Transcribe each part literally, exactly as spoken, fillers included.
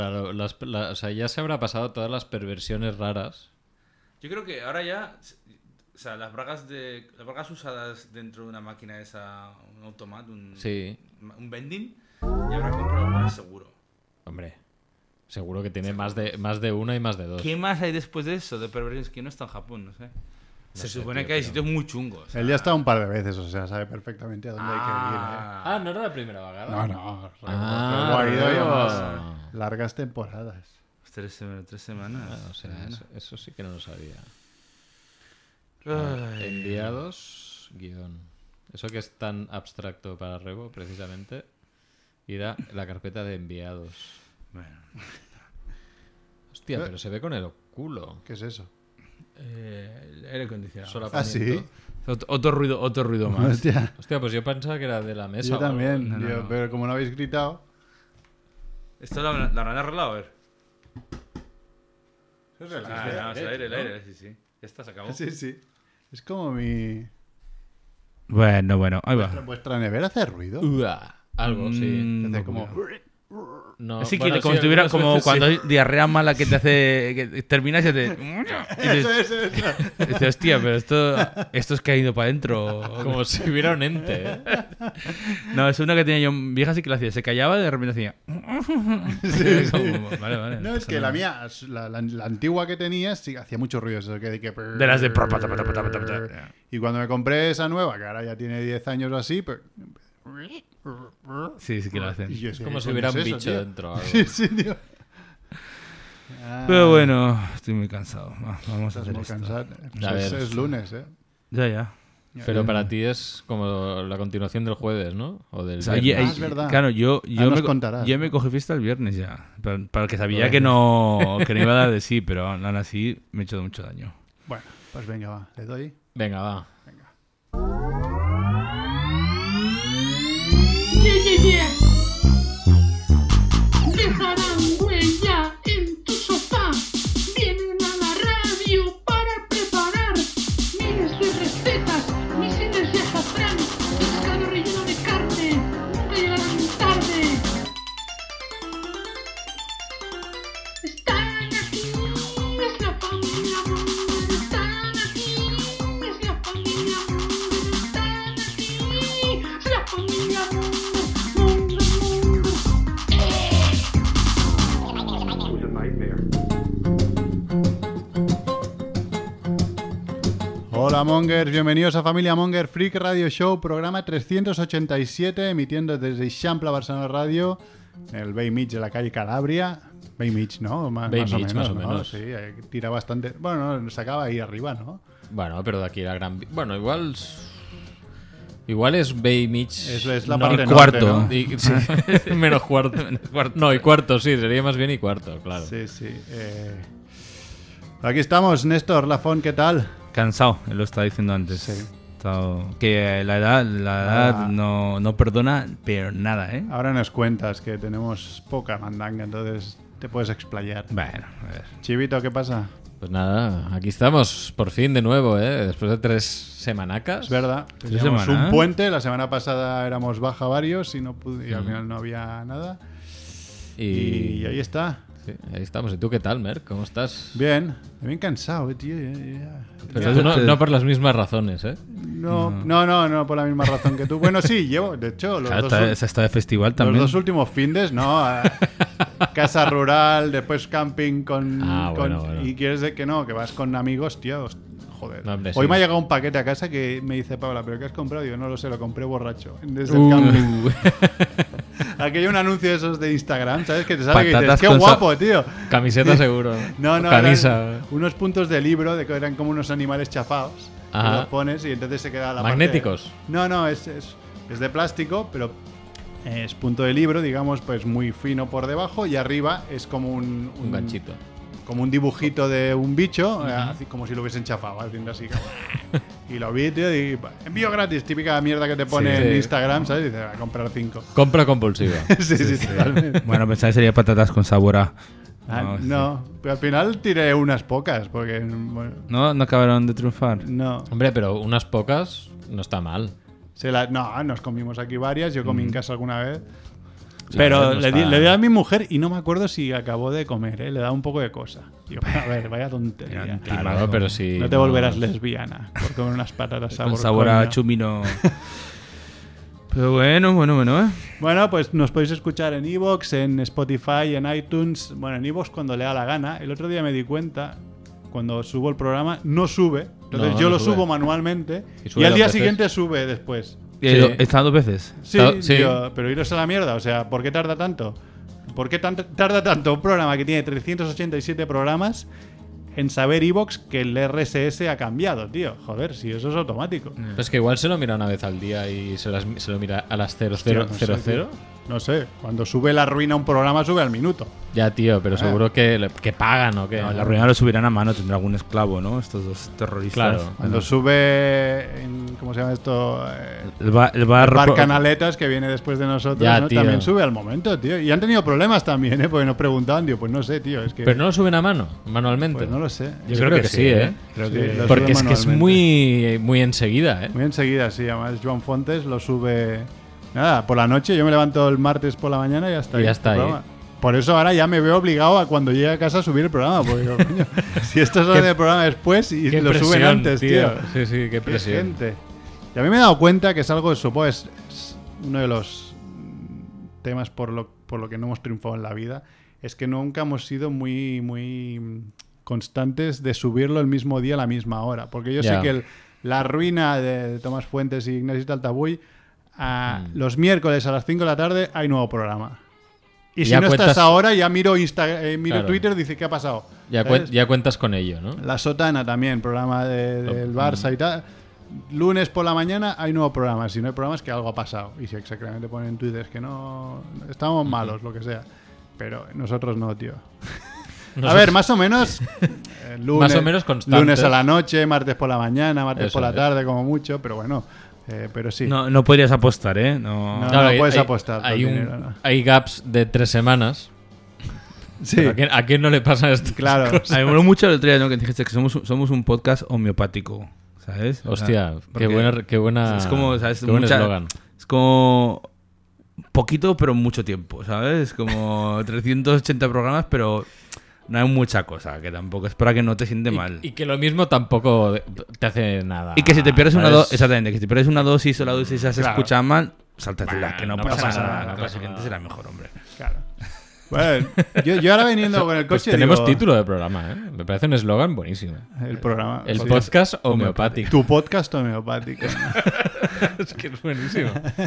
Claro, las, la, o sea, ya se habrá pasado todas las perversiones raras. Yo creo que ahora ya, o sea, las bragas de las bragas usadas dentro de una máquina esa, un automat, un, Sí. un vending, ya habrá comprado algunas seguro. Hombre, seguro que tiene más de, más de una y más de dos. ¿Qué más hay después de eso de perversiones? Que no está en Japón, no sé. No Se sé, supone tío, que hay pero- sitios muy chungos. o sea. Él ya está un par de veces, o sea, sabe perfectamente a dónde hay Ah, Ah, ¿no era la primera vagada? que ir. ¿eh? No, no. Ah, luego ha ido y luego. además largas temporadas. tres, semanas, tres semanas. Ah, o sea, eso, eso sí que no lo sabía. Ay. Enviados, guión. Eso que es tan abstracto para Rebo, precisamente, irá la carpeta de enviados. Bueno. Hostia, pero se ve con el culo. ¿Qué es eso? Eh, el aire acondicionado. Solapamiento. ¿Ah, sí? Ot- Otro ruido, otro ruido más. Hostia, Hostia, pues yo pensaba que era de la mesa. yo o algo. también. No, no, yo- no. Pero como no habéis gritado... ¿Esto la, la habrán arreglado? A ver. Eso es el Ah, aire, no, es el aire, el ¿no? aire, sí, sí. Ya está, se acabó. Sí, sí. Es como mi... Bueno, bueno, ahí ¿Vuestra, vuestra nevera hace ruido? Ua, algo, sí. Mm, Hace como... No, Así que bueno, como sí, si tuviera algunas como veces cuando sí. hay diarrea mala que te hace que terminas y te y Eso, dices, eso, eso. dices, hostia, pero esto esto es que ha ido para adentro. Como si hubiera un ente, ¿eh? No, es una que tenía yo vieja sí que la hacía, se callaba y de repente hacía. Sí, sí. Como, vale, vale. No, es que la mía, la, la- la antigua que tenía, sí, hacía mucho ruido. Eso que, que... De las de Y cuando me compré esa nueva, que ahora ya tiene diez años o así, pues... Sí, sí que la Y hacen. yo Es decía, como ¿qué si coño hubiera es un eso, bicho tío? dentro o algo. Sí, sí, tío. Ah, Pero bueno, estoy muy cansado. Va, vamos a estás hacer muy esto. cansado. Pues A es, ver. es lunes, ¿eh? Ya, ya. Pero para ti es como la continuación del jueves, ¿no? O del O sea, viernes. ye- Ah, es verdad. Claro, yo, yo, nos me, contarás, yo ¿no? me cogí fiesta el viernes ya. Para, para que sabía Bueno. que no, que no iba a dar de sí, pero aún así me he hecho mucho daño. Bueno, pues venga, va. Le doy. Venga, va. Yeah, yeah, yeah. Dejarán huella en tu sofá. Vienen a la radio para preparar miles de recetas, misiles de azafrán, pescado relleno de carne. Nunca llegarán tarde. Están aquí, es la familia Munger. Están aquí, es la familia Munger. Están aquí, es la familia Munger. Munger, Munger. Hola Mongers, bienvenidos a Familia Monger Freak Radio Show, programa trescientos ochenta y siete, emitiendo desde Eixample Barcelona Radio, en el Bay Mig de la calle Calabria. Bay Mig, ¿no? Más, Bay más o Mig, menos, más o ¿no? menos. Sí, eh, tira bastante. Bueno, no, se acaba ahí arriba, ¿no? Bueno, pero de aquí la gran... Bueno, igual... Igual es Bay Mitch. Es, es la no, parte y norte, cuarto. ¿no? y- sí, menos cuarto. No, y cuarto, sí, sería más bien y cuarto, claro. Sí, sí. eh. Aquí estamos, Néstor Lafón, ¿qué tal? Cansado, él lo estaba diciendo antes. Sí. Estado- Que la edad, la edad Ah. no, no perdona, pero nada, ¿eh? Ahora nos cuentas que tenemos poca mandanga, entonces te puedes explayar. Bueno, a ver. Chivito, ¿qué pasa? Pues nada, aquí estamos, por fin de nuevo, ¿eh? Después de tres semanacas. Es verdad, teníamos semanas? un puente, la semana pasada éramos baja varios y, no pude- y al Mm. final no había nada. Y, Y ahí está. sí, ahí estamos. ¿Y tú qué tal, Merck? ¿Cómo estás? Bien, bien cansado, eh, tío. ya- ya. Pero Ya. tú no, no por las mismas razones, ¿eh? No, no, no, no, por la misma razón que tú. Bueno, sí, llevo, de hecho, los, Claro, dos, está, ul- esa está de festival los también. dos últimos findes, ¿no? A- Casa rural, después camping con... Ah, con- bueno, bueno. Y quieres de que no, que vas con amigos, tío. host- Joder. No, hombre, Hoy sí. me ha llegado un paquete a casa que me dice Paula, ¿pero qué has comprado? Yo no lo sé, lo compré borracho. Desde el Uh, camping. Aquí hay un anuncio de esos de Instagram, ¿sabes? Que te sale que dices, Patatas ¡qué con sa- guapo, tío! Camiseta seguro. No, O no, camisa. eran unos puntos de libro de que eran como unos animales chafados. Y Ajá. los pones y entonces se queda la ¿Magnéticos? parte- No, no, es, es, es de plástico, pero es punto de libro, digamos, pues muy fino por debajo y arriba es como un... Un ganchito. Como un dibujito de un bicho, eh, así como si lo hubiesen chafado, haciendo así. como- y lo vi, tío, y envío gratis, típica mierda que te pone Sí. en Instagram, ¿sabes? Y dices, a comprar cinco. Compra compulsiva. sí, sí, totalmente. Bueno, pensaba que sería patatas con sabor a... Ah, No, sí. no, pero al final tiré unas pocas, porque... Bueno, ¿No? ¿No acabaron de triunfar? no. Hombre, pero unas pocas no está mal. Se la- no, nos comimos aquí varias, yo comí en casa alguna vez. Pero no le, di, está- le di a mi mujer y no me acuerdo si acabó de comer, ¿eh? Le da un poco de cosa. Digo, a ver, vaya tontería. Claro, pero si No te no- volverás lesbiana por comer unas patatas sabor, Con sabor a coño. chumino. Pero bueno, bueno, bueno, ¿eh? Bueno, pues nos podéis escuchar en iVoox, en Spotify, en iTunes. Bueno, en iVoox cuando le da la gana. El otro día me di cuenta, cuando subo el programa, no sube. Entonces No, yo no lo sube. subo manualmente Y y, sube al dos día veces. siguiente sube después. Eh, ¿Está dos veces? Sí, Está- sí. tío, pero iros a la mierda. O sea, ¿por qué tarda tanto? ¿Por qué tan- tarda tanto un programa que tiene trescientos ochenta y siete programas en saber iVoox que el R S S ha cambiado, tío? Joder, si eso es automático. Pues que igual se lo mira una vez al día y se, las- se lo mira a las cero cero Hostia, cero no sé, cero. tío. No sé, cuando sube la ruina un programa, sube al minuto. Ya, tío, pero Ah. seguro que, le- que pagan o qué. No, la ruina lo subirán a mano, tendrá algún esclavo, ¿no? Estos dos terroristas. Claro. Cuando sube, en- ¿cómo se llama esto? Eh, El, ba- el bar, el bar Canaletas, que viene después de nosotros, Ya, ¿no? tío. También sube al momento, tío. Y han tenido problemas también, ¿eh? Porque nos preguntaban, tío, pues no sé, tío, es que... Pero no lo suben a mano, manualmente. Pues no lo sé. Yo creo que sí, ¿eh? Creo Sí, que... lo Porque sube es que es manualmente. muy, muy enseguida, ¿eh? Muy enseguida, sí. Además, Joan Fontes lo sube... Nada, por la noche. Yo me levanto el martes por la mañana y ya está Y ahí. ya está el ahí. programa. Por eso ahora ya me veo obligado a cuando llegue a casa a subir el programa. Porque digo, coño, si esto sale del programa después y Qué lo suben presión, antes, tío. Sí, sí, qué Qué presión. gente. Y a mí me he dado cuenta que es algo, supongo, es, es uno de los mm, temas por lo, por lo que no hemos triunfado en la vida. Es que nunca hemos sido muy, muy mm, constantes de subirlo el mismo día a la misma hora. Porque yo Ya. sé que el- la ruina de Tomás Fuentes y Ignacio Taltabuy, a Mm. los miércoles a las cinco de la tarde hay nuevo programa. Y si Ya no cuentas- estás ahora, ya miro, Insta, eh, miro Claro. Twitter, dice, ¿qué ha pasado? Ya, ¿Sabes? cuen- ya cuentas con ello, ¿no? La Sotana también, programa de- del Mm. Barça y tal. Lunes por la mañana hay nuevo programa. Si no hay programa es que algo ha pasado. Y si exactamente ponen en Twitter que no... Estamos malos, lo que sea. Pero nosotros no, tío. A Nosotros- ver, más o menos... eh, lunes, Más o menos constantes. Lunes a la noche, martes por la mañana, martes Eso por la es. tarde, como mucho. Pero bueno, eh, pero sí. No, no podrías apostar, ¿eh? No. No. Claro, hay- puedes hay- apostar Hay, por un- dinero, ¿no? hay gaps de tres semanas. Sí, ¿A quién, a quién no le pasa esto? claro. A mí me moló mucho el otro día, ¿no? Que dijiste que somos, somos un podcast homeopático, ¿sabes? O sea, Hostia, qué porque buena, qué buena. Es como, ¿sabes? Qué buen Mucha- eslogan. Es como poquito, pero mucho tiempo, ¿sabes? Como trescientos ochenta programas, pero no hay mucha cosa, que tampoco es para que no te siente Y- mal. Y, que lo mismo tampoco te hace nada. Y que si te pierdes una ¿sabes? dosis, exactamente, que si te pierdes una dosis o la dosis ya se Claro. escucha mal, sáltatela, Bah, que no, no pasa, pasa nada. nada, no que la pasa siguiente nada. será mejor, hombre. Claro. Bueno, yo, yo ahora viniendo con el Pues coche tenemos digo, título de programa, ¿eh? Me parece un eslogan buenísimo. El programa. El sí. podcast homeopático. Tu podcast homeopático. Es que es buenísimo.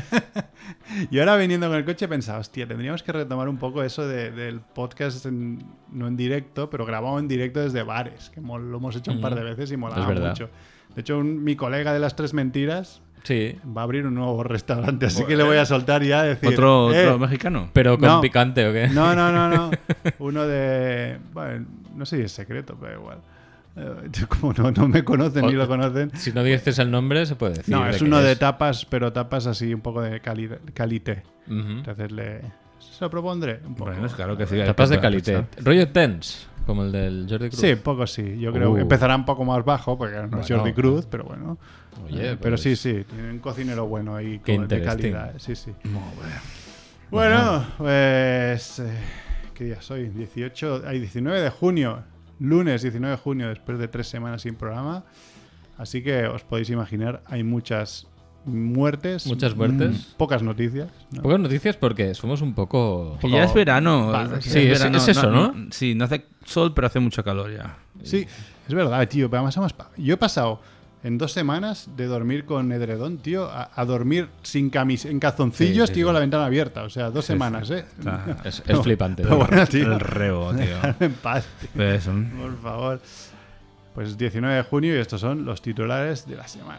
Y ahora viniendo con el coche he pensado, hostia, tendríamos que retomar un poco eso de- del podcast, en- no en directo, pero grabado en directo desde bares, que mo- lo hemos hecho un par de veces y molaba Es verdad. mucho. De hecho, un- mi colega de las tres mentiras Sí. va a abrir un nuevo restaurante, así que le voy a soltar ya a decir... ¿Otro, "Eh, otro mexicano? Pero con No. picante o qué? No, no, no, no. Uno de... Bueno, no sé si es secreto, pero igual. Eh, Como no, no me conocen O- ni lo conocen. Si no dices el nombre, se puede decir. No, de es qué uno de tapas, pero tapas así un poco de cali- calité. Ujú. Entonces le... Se lo propondré un poco. Bueno, es claro que sí. hay Tapas de que- calité. Rollo Tense, como el del Jordi Cruz. Sí, poco sí. Yo creo Uh. que empezará un poco más bajo, porque no es Bueno. Jordi Cruz, pero bueno. Oye, Eh, pero pues- sí, sí. Tiene un cocinero bueno y Qué como de interesting. calidad. Sí, sí. Molt bé. Bueno, pues... eh, ¿qué día soy? dieciocho... Ay, diecinueve de junio. Lunes diecinueve de junio, después de tres semanas sin programa. Así que os podéis imaginar, hay muchas muertes. Muchas muertes. mm, pocas noticias. ¿no? Pocas noticias porque somos un poco... Que ya es verano. Vale, es- sí, es- verano. es eso, ¿no? Sí, no hace sol, pero hace mucha calor ya. Sí, es verdad, tío. Pero además hemos pa- yo he pasado en dos semanas de dormir con edredón, tío, a, a dormir sin camis, en calzoncillos, Sí, sí, tío, sí. con la ventana abierta. O sea, dos semanas, ¿eh? Está- Es, es flipante. Pero ¿no? bueno, tío. El rebo, tío. Dejadme en paz, tío, Pero eso. por favor. Pues diecinueve de junio y estos son los titulares de la semana.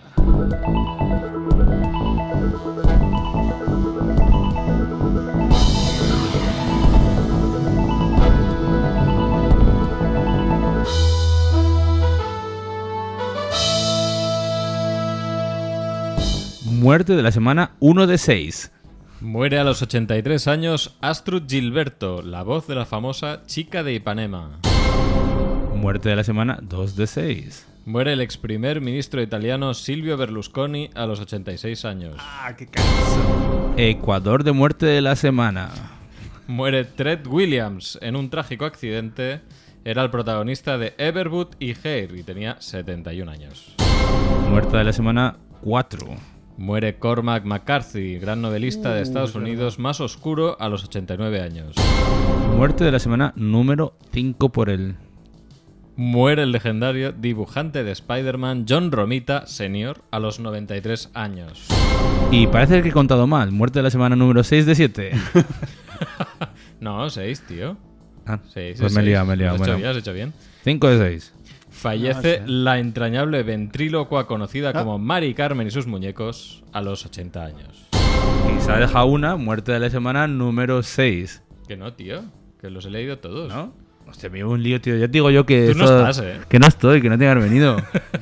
Muerte de la semana uno de seis. Muere a los ochenta y tres años Astrud Gilberto, la voz de la famosa Chica de Ipanema. Muerte de la semana dos de seis. Muere el ex primer ministro italiano Silvio Berlusconi a los ochenta y seis años. Ah, qué canso. Ecuador de muerte de la semana. Muere Treat Williams en un trágico accidente. Era el protagonista de Everwood y Hair y tenía setenta y un años. Muerta de la semana cuatro. Muere Cormac McCarthy, gran novelista de Estados Unidos, más oscuro, a los ochenta y nueve años. Muerte de la semana número cinco por él. Muere el legendario dibujante de Spider-Man John Romita senior a los noventa y tres años. Y parece que he contado mal. Muerte de la semana número seis de siete. No, seis, tío. Ah, seis, pues es me he seis. liado, me he liado. Has hecho Bueno, bien, has hecho bien. cinco de seis. Fallece No sé. la entrañable ventrílocua conocida Ah. como Mari Carmen y sus muñecos a los ochenta años. Y se ha dejado una. Muerte de la semana número seis. Que no, tío. Que los he leído todos. ¿No? Hostia, me llevo un lío, tío. Ya te digo yo que... Tú no esto- estás, ¿eh? Que no estoy, que no tengo que haber venido.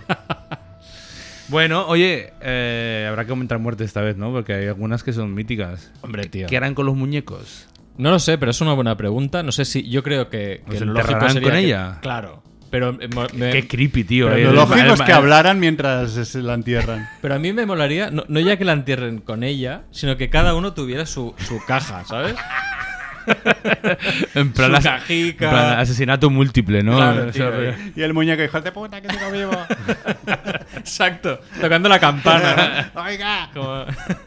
Bueno, oye, eh, habrá que aumentar muertes esta vez, ¿no? Porque hay algunas que son míticas. Hombre, tío. ¿Qué harán con los muñecos? No lo sé, pero es una buena pregunta. No sé si... Yo creo que, que ¿Los lo lógico enterrarán sería con que- ella? Claro. Pero, eh, mo- me- Qué creepy, tío. Pero eh. lo El- lógico el- es que el- hablaran mientras se la entierran. pero a mí me molaría... No, no ya que la entierren con ella, sino que cada uno tuviera su, su caja, ¿sabes? En plan, Su as- cajica. en plan asesinato múltiple, ¿no? Claro, Eso- tío. Y el muñeco, hijo de puta, que sigo vivo. Exacto. Tocando la campana, ¿no? Oiga. Como-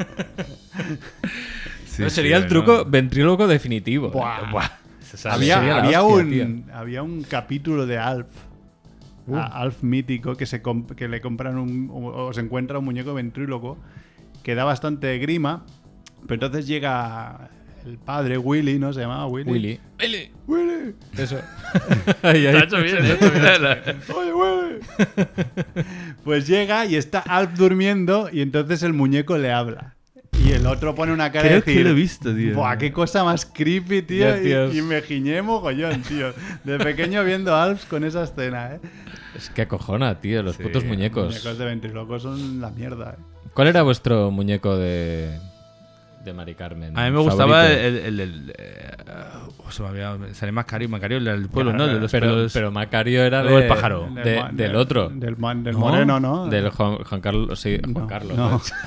Sí, No, sí, sería el ¿no? truco ventríloco definitivo. Buah. Buah. Se sabe. Había, sería la había, hostia, un, había un capítulo de Alf, a Alf mítico, que, se comp- que le compran un, o se encuentra un muñeco ventríloco que da bastante grima, pero entonces llega el padre, Willy, ¿no? Se llamaba Willy. Willy. Willy. Willy. Eso. Ahí, ahí. Está hecho bien, está bien. Oye, Willy. Pues llega y está Alf durmiendo y entonces el muñeco le habla. Y el otro pone una cara Creo de decir, que lo he visto, tío. Buah, qué cosa más creepy, tío. Ya, tíos. y, y me giñé mogollón, tío. De pequeño viendo Alf con esa escena, ¿eh? Es que acojona, tío, los Sí, putos muñecos. Muñecos de ventrílocos son la mierda, ¿eh? ¿Cuál era vuestro muñeco de, de Mari Carmen? A mí me gustaba favorito? el... el, el- eh, oh, se me había... Sale Macario, Macario, el del pueblo, Claro, ¿no? De los Pero, pelos- pero Macario era Luego de, el pájaro. de- ma- del otro. Del, ma- del ¿No? moreno, ¿no? Del Juan, Juan Carlos. Sí, Juan No, Carlos. no. ¿ves?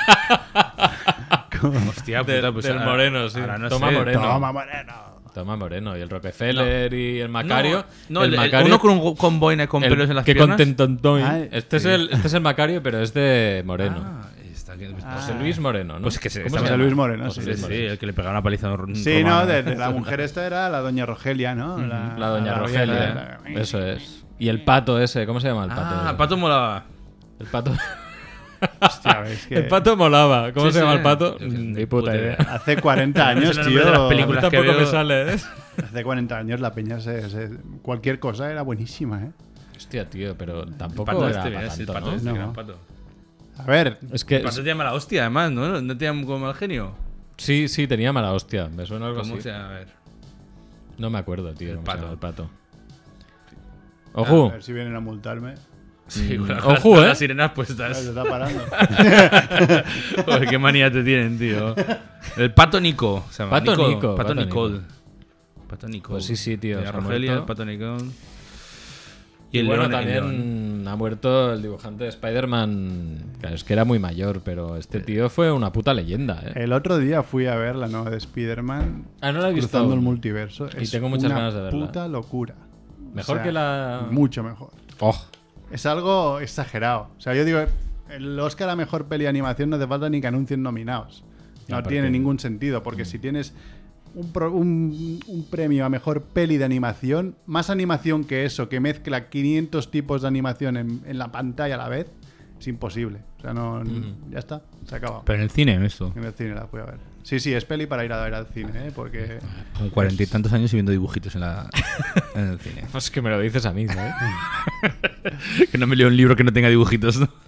Hostia, Del- puta, pues del ahora- Moreno, sí. ahora no Toma sé. Moreno. Toma, moreno. Toma Moreno. Y el Rockefeller y el Macario. No, el, el- Macario- uno con, un, con boina con el pelos en las que piernas. contentontoy. Ah, Este, sí. es el, este es el Macario, pero es de Moreno. Ah, está aquí. José Luis Moreno, ¿no? Pues que se- ¿Cómo está se José llama? Luis Moreno, José sí, Luis Sí, Moreno. el que le pegaba una paliza rom- Sí, romana. no, de, de la mujer esta era la doña Rogelia, ¿no? La, La doña la- Rogelia. la- Eso es. Y el pato ese, ¿cómo se llama el pato? Ah, Pato molaba. El pato. Hostia, ves que El pato molaba. ¿Cómo Sí, se llama sí. el pato? Yo qué- Ni puta idea. hace cuarenta años, Es el nombre tío. de las A mí películas. que tampoco me veo- sale, ¿eh? Hace cuarenta años la peña se, se- cualquier cosa era buenísima, ¿eh? Hostia, tío, pero tampoco Pato era este, pa' ¿ves? El tanto, pato ¿no? este, No. gran pato. A ver, Es que El pato te llama la hostia, además, ¿no? ¿No te llama como mal genio? sí, sí, tenía mala hostia. Me suena algo ¿Cómo así. se llama? A ver. No me acuerdo, tío. El cómo se pato. llama el pato. a Ojo. ver si vienen a multarme. Sí, Mm, con las- ojo, con ¿eh? las sirenas Se puestas. está parando. Joder, qué manía te tienen, tío. El pato Nico. Se llama Pato Nico, Pato Pato Nicole. Pato Nicole. Pues sí, sí, tío, De se ha Rogelia, muerto. el Pato Nicole. Y, el bueno, león, el león. también ha muerto el dibujante de Spider-Man. Claro, es que era muy mayor, pero este tío fue una puta leyenda, ¿eh? El otro día fui a ver la nueva de Spider-Man Ah, no la he visto. cruzando el aún. multiverso. Y Es tengo muchas una ganas de verla. puta locura. Mejor O sea, que la. Mucho mejor. Oh, Es algo exagerado. O sea, yo digo, el Oscar a mejor peli de animación no hace falta ni que anuncien nominados. No Ya, tiene porque- ningún sentido, porque si tienes un, pro- un- un premio a mejor peli de animación, más animación que eso, que mezcla quinientos tipos de animación en, en la pantalla a la vez, es imposible. O sea, no, ya está, se ha acabado. Pero en el cine, esto. En el cine la fui a ver. Sí, sí, es peli para ir a ver al cine, ¿eh? Porque Con cuarenta y tantos años y viendo dibujitos en, la, en el cine. pues que me lo dices a mí, ¿sabes? Que no me leo un libro que no tenga dibujitos, ¿no?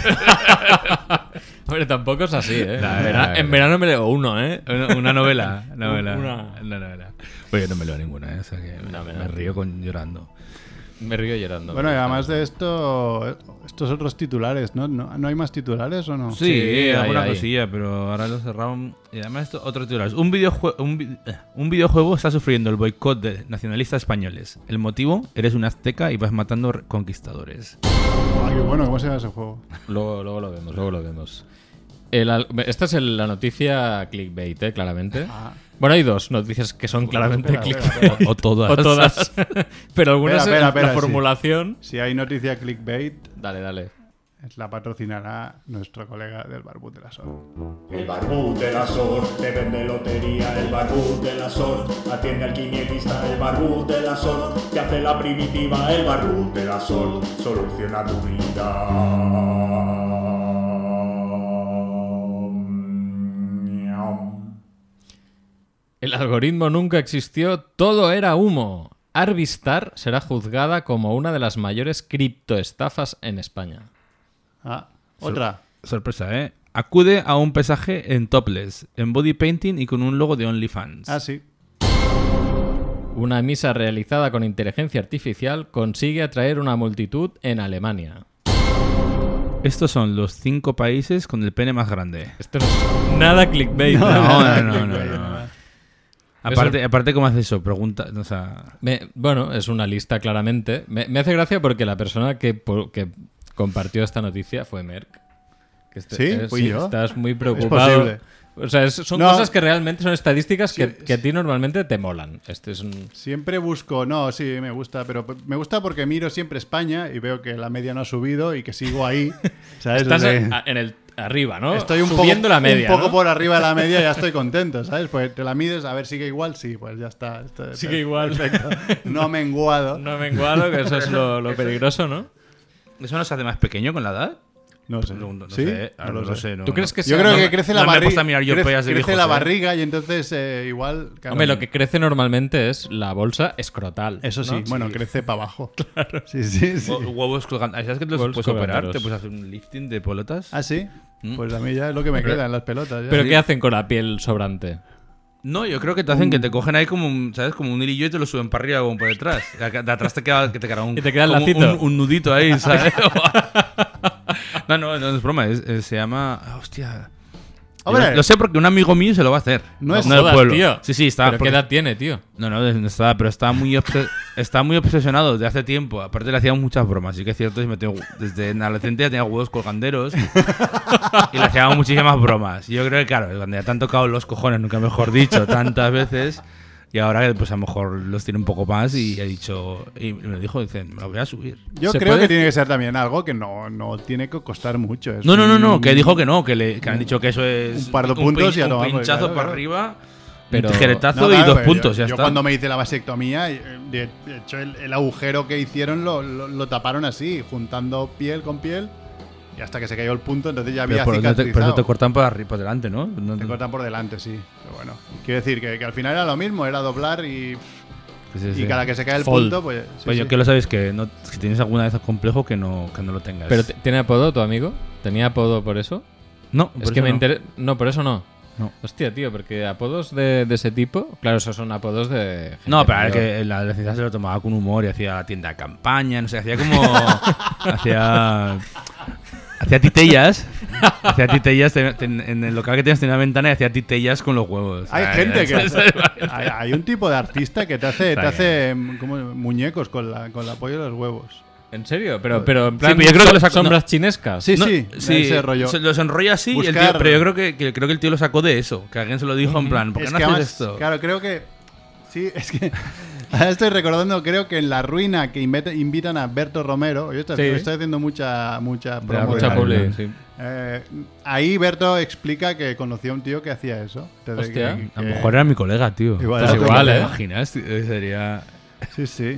Hombre, tampoco es así, ¿eh? Nah, en, verano, nah, en nah. verano me leo uno, ¿eh? Una, una novela. novela. Una- Una novela. Oye, no me leo ninguna, ¿eh? O sea que No, me, no. me río con, llorando. Me río llorando. bueno, y además de esto, estos otros titulares, ¿no? ¿No, ¿no hay más titulares o no? Sí, Sí, alguna ahí, ahí. cosilla, pero ahora lo cerraron. Y además, esto, otro titular. Un, videojue un, vi- eh, un videojuego está sufriendo el boicot de nacionalistas españoles. El motivo: eres un azteca y vas matando re- conquistadores. Ay, qué bueno, ¿cómo se llama ese juego? Luego, luego lo vemos, luego lo vemos. El al- esta es el- la noticia clickbait, ¿eh? Claramente. Ah. Bueno, hay dos noticias que son claramente espera, espera, clickbait. espera. O todas. O todas. Pero algunas, Espera, espera, en espera, la sí. formulación... Si hay noticia clickbait, Dale, dale. la patrocinará nuestro colega del Barbud de la Sol. El barbud de la Sor te vende lotería, el barbud de la Sor atiende al quinielista, el barbud de la Sor te hace la primitiva, el barbud de la Sor soluciona tu vida. El algoritmo nunca existió, todo era humo. Arbistar será juzgada como una de las mayores criptoestafas en España. Ah, otra. Sorpresa, ¿eh? Acude a un pesaje en topless, en body painting y con un logo de OnlyFans. Ah, sí. Una misa realizada con inteligencia artificial consigue atraer una multitud en Alemania. Estos son los cinco países con el pene más grande. Esto no es nada clickbait. No, ¿no? no, no, no, no. Aparte, aparte, ¿cómo hace eso? Pregunta, o sea... Me- bueno, es una lista claramente. Me, me hace gracia porque la persona que, po- que compartió esta noticia fue Merck. Que este- ¿Sí? eh, ¿Fui yo? Estás muy Es preocupado. posible. O sea, es- son No. cosas que realmente son estadísticas que, Sí, que a ti normalmente te molan. Este es un... Siempre busco, no, sí, me gusta, pero me gusta porque miro siempre España y veo que la media no ha subido y que sigo ahí. ¿Sabes? Estás Desde- en, en el arriba, ¿no? Estoy un Subiendo poco, la media, un poco ¿no? por arriba de la media y ya estoy contento, ¿sabes? Pues te la mides, a ver, sigue igual, sí, pues ya está. está Sigue per- igual. Perfecto. No ha menguado. No menguado, que eso es lo, lo peligroso, ¿no? ¿Eso no se hace más pequeño con la edad? No sé. No, no ¿Sí? sé, No no, lo lo sé. sé. no, ¿Tú crees no. que Yo sea- creo no que me- crece no la me he barriga. puesto a mirar yo crece pollas de crece viejos, la ¿eh? barriga y entonces eh, igual. claro, Hombre, lo que crece normalmente es la bolsa escrotal. Eso sí, ¿no? bueno, crece para abajo. Claro. Sí, sí, sí. Hue- Huevos colgantes. ¿Sabes que te los Huevos puedes operar? colganteros. ¿Te puedes hacer un lifting de pelotas? Ah, sí. Mm. Pues a mí ya es lo que me queda en las pelotas. ya. ¿Pero Sí. qué hacen con la piel sobrante? No, yo creo que te hacen que te cogen ahí como un, ¿sabes? Como un hilillo y te lo suben para arriba como por detrás. De de atrás te queda, que te queda un, Y te queda el como lacito. un, un nudito ahí, ¿sabes? no, no, no es broma. es- es- se llama... ah, hostia. Hombre. Yo lo sé porque un amigo mío se lo va a hacer. No es- del jodas, pueblo. tío. Sí, sí, está... ¿Pero qué porque- edad tiene, tío? No, no, no está, pero está muy, obse- está muy obsesionado desde hace tiempo. Aparte le hacían muchas bromas. Sí que es cierto, se metió, desde adolescente ya tenía huevos colganderos y le hacían muchísimas bromas. Y yo creo que, claro, cuando ya te han tocado los cojones, nunca mejor dicho, tantas veces, y ahora pues a lo mejor los tiene un poco más y ha dicho, y me lo dijo, dice, me lo voy a subir. Yo ¿Se creo puede? que tiene que ser también algo que no, no tiene que costar mucho. Es No, no, no, no, un- que dijo que no, que, le, que han dicho que eso es un par de puntos y a un tomar por pinchazo culo, para claro. arriba, Pero- un tijeretazo No, y claro, dos pero puntos, yo, ya yo está. cuando me hice la vasectomía, eh, de de hecho el, el agujero que hicieron lo, lo- lo taparon así, juntando piel con piel, y hasta que se cayó el punto, entonces ya había Pero, por- no te, pero cicatrizado. te cortan por, arriba, por delante, ¿no? No- Te cortan por delante, sí. Pero bueno, quiero decir que, que al final era lo mismo, era doblar y, sí, y sí. cada que se cae el Fold. punto, pues. sí, Pues yo sí. que lo sabéis que no, si tienes alguna vez complejo que no, que no lo tengas. ¿Pero t- tiene apodo tu amigo? ¿Tenía apodo por eso? no, Es por que eso me no. interesa... No, por eso no. No. Hostia, tío, porque apodos de, de ese tipo... Claro, esos son apodos de... gente No, pero es mayor. que la adolescencia se lo tomaba con humor y hacía la tienda de campaña, no sé, hacía como. hacía. Hacía titellas. Hacía titellas. ten- ten- en el local que tenías tenía una ventana y hacía titellas con los huevos. Hay Ah, gente ya- que. hay, hay un tipo de artista que te hace, te Está hace mm, como muñecos con la, con la polla de los huevos. ¿En serio? Pero, pero en plan... pero yo creo que lo sacó- sombras chinescas. Sí, No, sí, sí, ese rollo. se los enrolla así, y el tío- Buscar- pero yo creo que, que creo que el tío lo sacó de eso. Que alguien se lo dijo en plan, ¿por qué Es no que haces además, esto? Claro, creo que. Sí, es que. Ahora estoy recordando, creo que en La Ruina que invita- invitan a Berto Romero. Yo estoy, Sí. estoy haciendo mucha, mucha promo. de Mucha La publi, Ruina. sí. Eh, ahí Berto explica que conocía a un tío que hacía eso. Entonces, Hostia. que- A lo que- mejor era mi colega, tío. Igual Pues era igual, tu- ¿eh? ¿Te imaginas? tío? Sería. Sí, sí.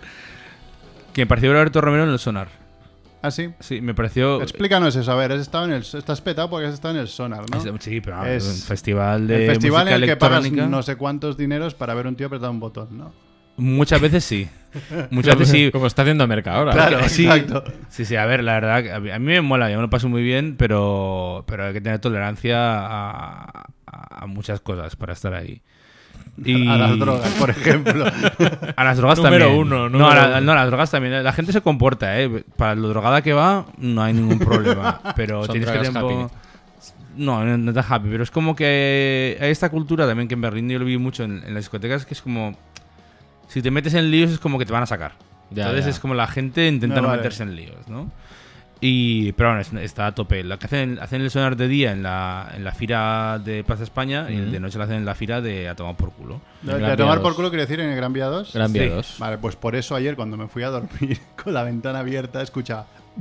Que me pareció Roberto Romero en el Sonar. Ah, sí. Sí, me pareció. Explícanos eso. A ver, has estado en el, estás petado porque has estado en el Sonar, ¿no? Es- Sí, pero Es un festival de el festival música en el que pagas electrónica. no sé cuántos dineros para ver un tío apretar un botón, ¿no? Muchas veces sí. Muchas veces sí. Como está haciendo Merca ahora. Claro, sí, exacto. sí, sí, a ver, la verdad, que a mí, a mí me mola, yo me lo paso muy bien, pero, pero hay que tener tolerancia a, a- a muchas cosas para estar ahí. Y A las drogas, por ejemplo. A las drogas Número también. uno, no, número a la- uno. no, a las drogas también. La gente se comporta, ¿eh? Para lo drogada que va, no hay ningún problema. Pero Son tienes que drogas tiempo. happy. No, no, no está happy, pero es como que hay esta cultura también que en Berlín yo lo vi mucho en, en las discotecas, que es como. Si te metes en líos es como que te van a sacar. Ya, Entonces ya. es como la gente intenta No, no, vale. meterse en líos, ¿no? Y, pero bueno, es- está a tope. Lo que hacen, hacen el sonar de día en la, en la fira de Plaza España y el de noche lo hacen en la fira de A tomar por culo. De, El de Gran a Vía tomar dos. por culo quiere decir en el Gran Vía dos. Gran Vía Sí. dos. Vale, pues por eso ayer cuando me fui a dormir con la ventana abierta escuchaba.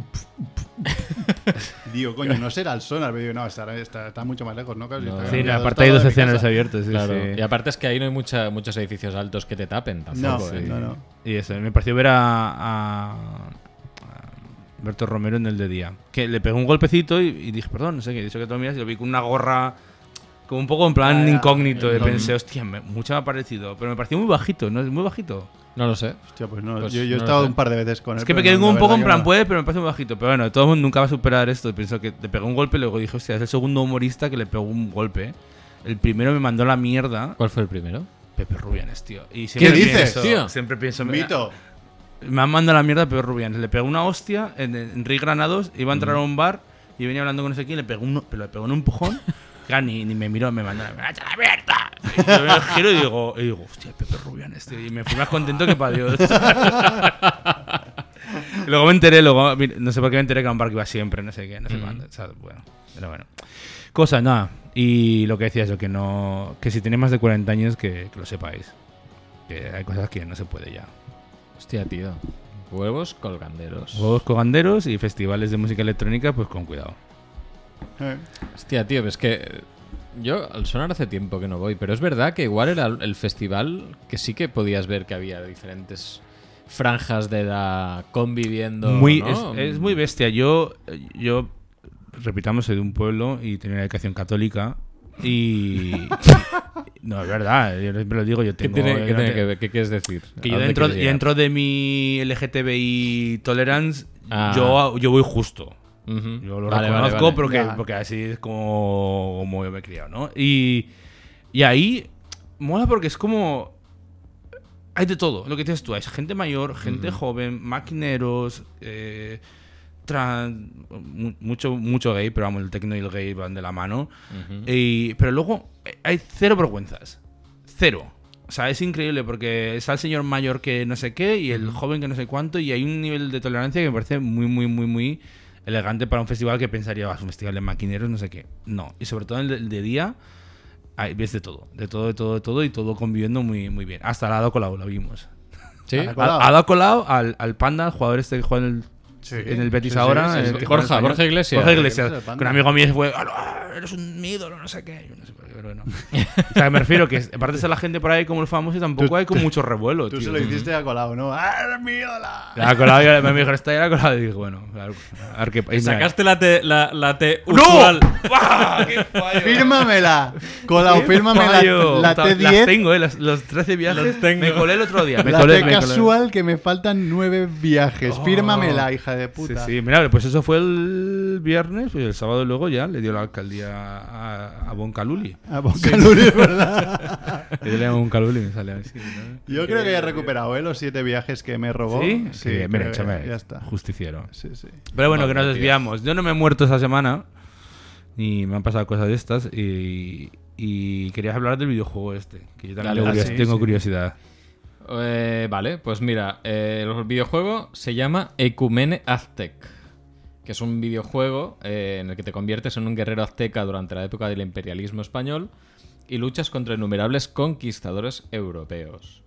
Digo, coño, no será el sonar, pero digo, no, está, está, está mucho más lejos, ¿no? Casi No. está Sí, Sí, Gran Vía aparte dos, hay está dos al lado de mi escenarios casa. abiertos. Sí, Claro. sí. Y aparte es que ahí no hay mucha, muchos edificios altos que te tapen No, tampoco. sí, ¿eh? no, no. Y eso, me pareció ver a, a, a Alberto Romero en el de día. Que le pegó un golpecito y, y dije, perdón, no sé qué. Dicho que tú lo miras y lo vi con una gorra como un poco en plan Ya, ya. incógnito. Y Mm. pensé, hostia, me- mucho me ha parecido. Pero me pareció muy bajito, ¿no? Es muy bajito. No lo sé. Hostia, pues no, Pues yo, yo he no lo estado sé. un par de veces con él. Es que me pero quedé no, como un la poco verdad en que plan, no. puede, pero me parece muy bajito. Pero bueno, todo el mundo nunca va a superar esto. Pienso que le pegó un golpe y luego dije, hostia, es el segundo humorista que le pegó un golpe. El primero me mandó a la mierda. ¿Cuál fue el primero? Pepe Rubianes, tío. Y ¿Qué dices, pienso- tío? Siempre pienso, Mito. me han mandado a la mierda Pepe Rubianes. Le pegó una hostia en, en Rey Granados, iba a entrar a un bar y venía hablando con no sé quién, le pegó un, pero le pegó un empujón. Ya ni, ni me miró, me mandó me ha hecho la mierda. Y yo me giro y digo, y digo, hostia, Pepe Rubianes, tío. Y me fui más contento que para Dios. Y luego me enteré, luego, no sé por qué me enteré que era un bar que iba siempre, no sé qué, no sé cuándo. O sea, bueno, pero bueno. Cosas, nada. Y lo que decía eso, que no. Que si tenéis más de cuarenta años, que, que lo sepáis. Que hay cosas que no se puede ya. Hostia, tío. Huevos colganderos. Juegos coganderos y festivales de música electrónica, pues con cuidado. Eh, Hostia, tío, es que yo al sonar hace tiempo que no voy, pero es verdad que igual era el festival que sí que podías ver que había diferentes franjas de edad conviviendo. Muy, ¿no? es, es muy bestia. Yo, yo, repitamos, soy de un pueblo y tenía una educación católica. Y. No, es verdad, yo siempre lo digo. Yo ¿Qué, tengo. tiene, yo qué no tiene te- que ver? ¿Qué quieres decir? Que ¿A yo dónde dentro, quieres llegar? dentro de mi L G T B I tolerance, Ah. yo, yo voy justo. Ujú. Yo lo Vale, vale, reconozco vale. Porque, Ya. porque así es como, como yo me he criado, ¿no? Y, y ahí mola porque es como. Hay de todo, lo que dices tú. Hay gente mayor, gente joven, maquineros, eh, trans, mu- mucho, mucho gay, pero vamos, el techno y el gay van de la mano. Ujú. Y, pero luego eh, hay cero vergüenzas. Cero. O sea, es increíble porque está el señor mayor que no sé qué y el joven que no sé cuánto y hay un nivel de tolerancia que me parece muy, muy, muy, muy elegante para un festival que pensaría, "Ah, es un festival de maquineros, no sé qué". No. Y sobre todo el de, el de día, hay, ves de todo. De todo, de todo, de todo y todo conviviendo muy, muy bien. Hasta el Ado Colau lo vimos. ¿Sí? Ala, Colau. Al Ado Colau, al, al Panda, el jugador este que juega en el, Sí, en el Betis sí, sí, ahora. sí, el sí. que juega en Borja, español. Borja Iglesias. Borja Iglesias. Iglesias, el Panda. Que un amigo mío fue, "Ah, eres un ídolo, no sé qué". Yo no sé por qué, pero bueno. O sea, me refiero que, aparte de ser la gente por ahí como el famoso, tampoco Tú- hay como mucho revuelo, Tú tío. se lo hiciste a Colado, ¿no? ¡Ah, eres mi ídola! La colado, ya- me dijo, está ahí la colado. Y dije, bueno, claro, a ver qué y mira. Sacaste la T, la, la T ¡No! usual. ¡Bah! ¡Qué fallo! ¡Fírmamela! Colado, ¡Qué fírmame la, fallo! la Las T diez. tengo, eh, las- los trece viajes. Los tengo. Me colé el otro día. Me La colé, T me colé. casual que me faltan nueve viajes. Oh. Fírmamela, hija de Sí, puta. sí, mira, pues eso fue el viernes, pues el sábado luego ya le dio la alcaldía a, a Boncaluli. A Boncaluri, es verdad. Le dio a Boncaluli y me sale así. ¿no? Yo creo que ya he recuperado, ¿eh? Los siete viajes que me robó. ¿Sí? Sí, Bien, bien creo hecho, que me- ya está. Justiciero. Sí, sí. Pero bueno, que Madre nos mía. desviamos. Yo no me he muerto esa semana. Y me han pasado cosas de estas. Y, y quería hablar del videojuego este. Que yo también Dale, tengo, ah, curios- sí, tengo sí. curiosidad. Eh, vale, pues mira, eh, el videojuego se llama Ecumene Aztec, que es un videojuego eh, en el que te conviertes en un guerrero azteca durante la época del imperialismo español y luchas contra innumerables conquistadores europeos.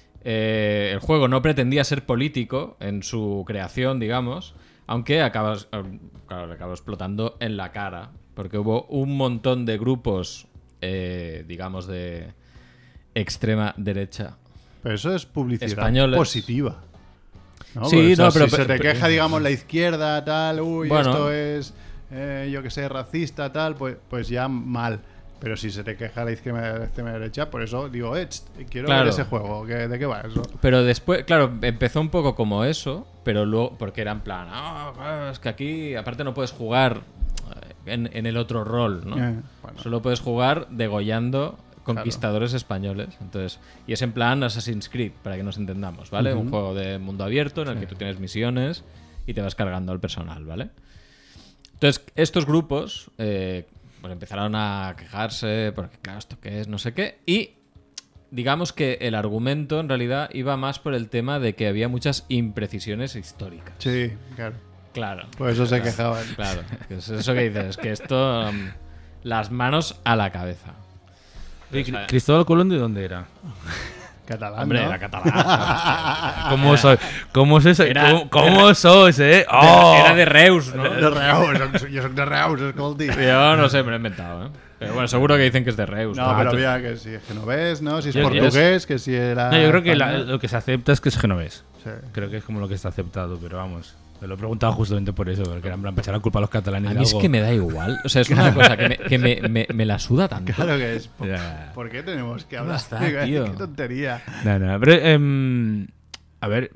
Eh, el juego no pretendía ser político en su creación, digamos, aunque acabas, eh, claro, le acabó explotando en la cara, porque hubo un montón de grupos, eh, digamos, de extrema derecha. Pero eso es publicidad Españoles. positiva. ¿no? Sí, Pues, o sea, no, pero- si se te pero- queja, digamos, la izquierda, tal, uy, Bueno. esto es, eh, yo que sé, racista, tal, pues, pues ya mal. Pero si se te queja la izquierda, la extrema derecha, por eso digo, eh, ch, quiero Claro. ver ese juego. ¿qué- ¿De qué va eso? Pero después, claro, empezó un poco como eso, pero luego, porque era en plan, ah, claro, es que aquí, aparte no puedes jugar eh, en, en el otro rol, ¿no? Eh, bueno. Solo puedes jugar degollando conquistadores españoles. Entonces, y es en plan Assassin's Creed, para que nos entendamos, ¿vale? Un juego de mundo abierto en el que tú tienes misiones y te vas cargando al personal, ¿vale? Entonces, estos grupos eh, pues empezaron a quejarse, porque claro, ¿esto qué es? No sé qué. Y digamos que el argumento en realidad iba más por el tema de que había muchas imprecisiones históricas. Sí, claro. Claro. Por eso se quejaban. Claro, que es eso que dices, que esto... um, las manos a la cabeza. Oye, O sea, ¿Cristóbal Colón de dónde era? Catalán, hombre, ¿no? era catalán. ¿Cómo soy? ¿Cómo sois? Era- ¿Cómo, cómo sois, eh? ¡Oh! Era de Reus, ¿no? De Reus, yo soy de Reus, escolti. Yo no sé, me lo he inventado, ¿eh? Pero bueno, seguro que dicen que es de Reus. No, pero había que si es genovés, ¿no? Si es Yo- portugués, que si era... No, yo creo que la- español. lo que se acepta es que es genovés. Sí. Creo que es como lo que está aceptado, pero vamos. Me lo he preguntado justamente por eso, porque era en plan para echar la culpa a los catalanes. A de mí es algo. que me da igual. O sea, es una cosa que me, que me, me, me la suda tanto. Claro que es. ¿Por, Ya. ¿por qué tenemos que hablar? más da, Qué tío? tontería. No, no, pero, em, a ver,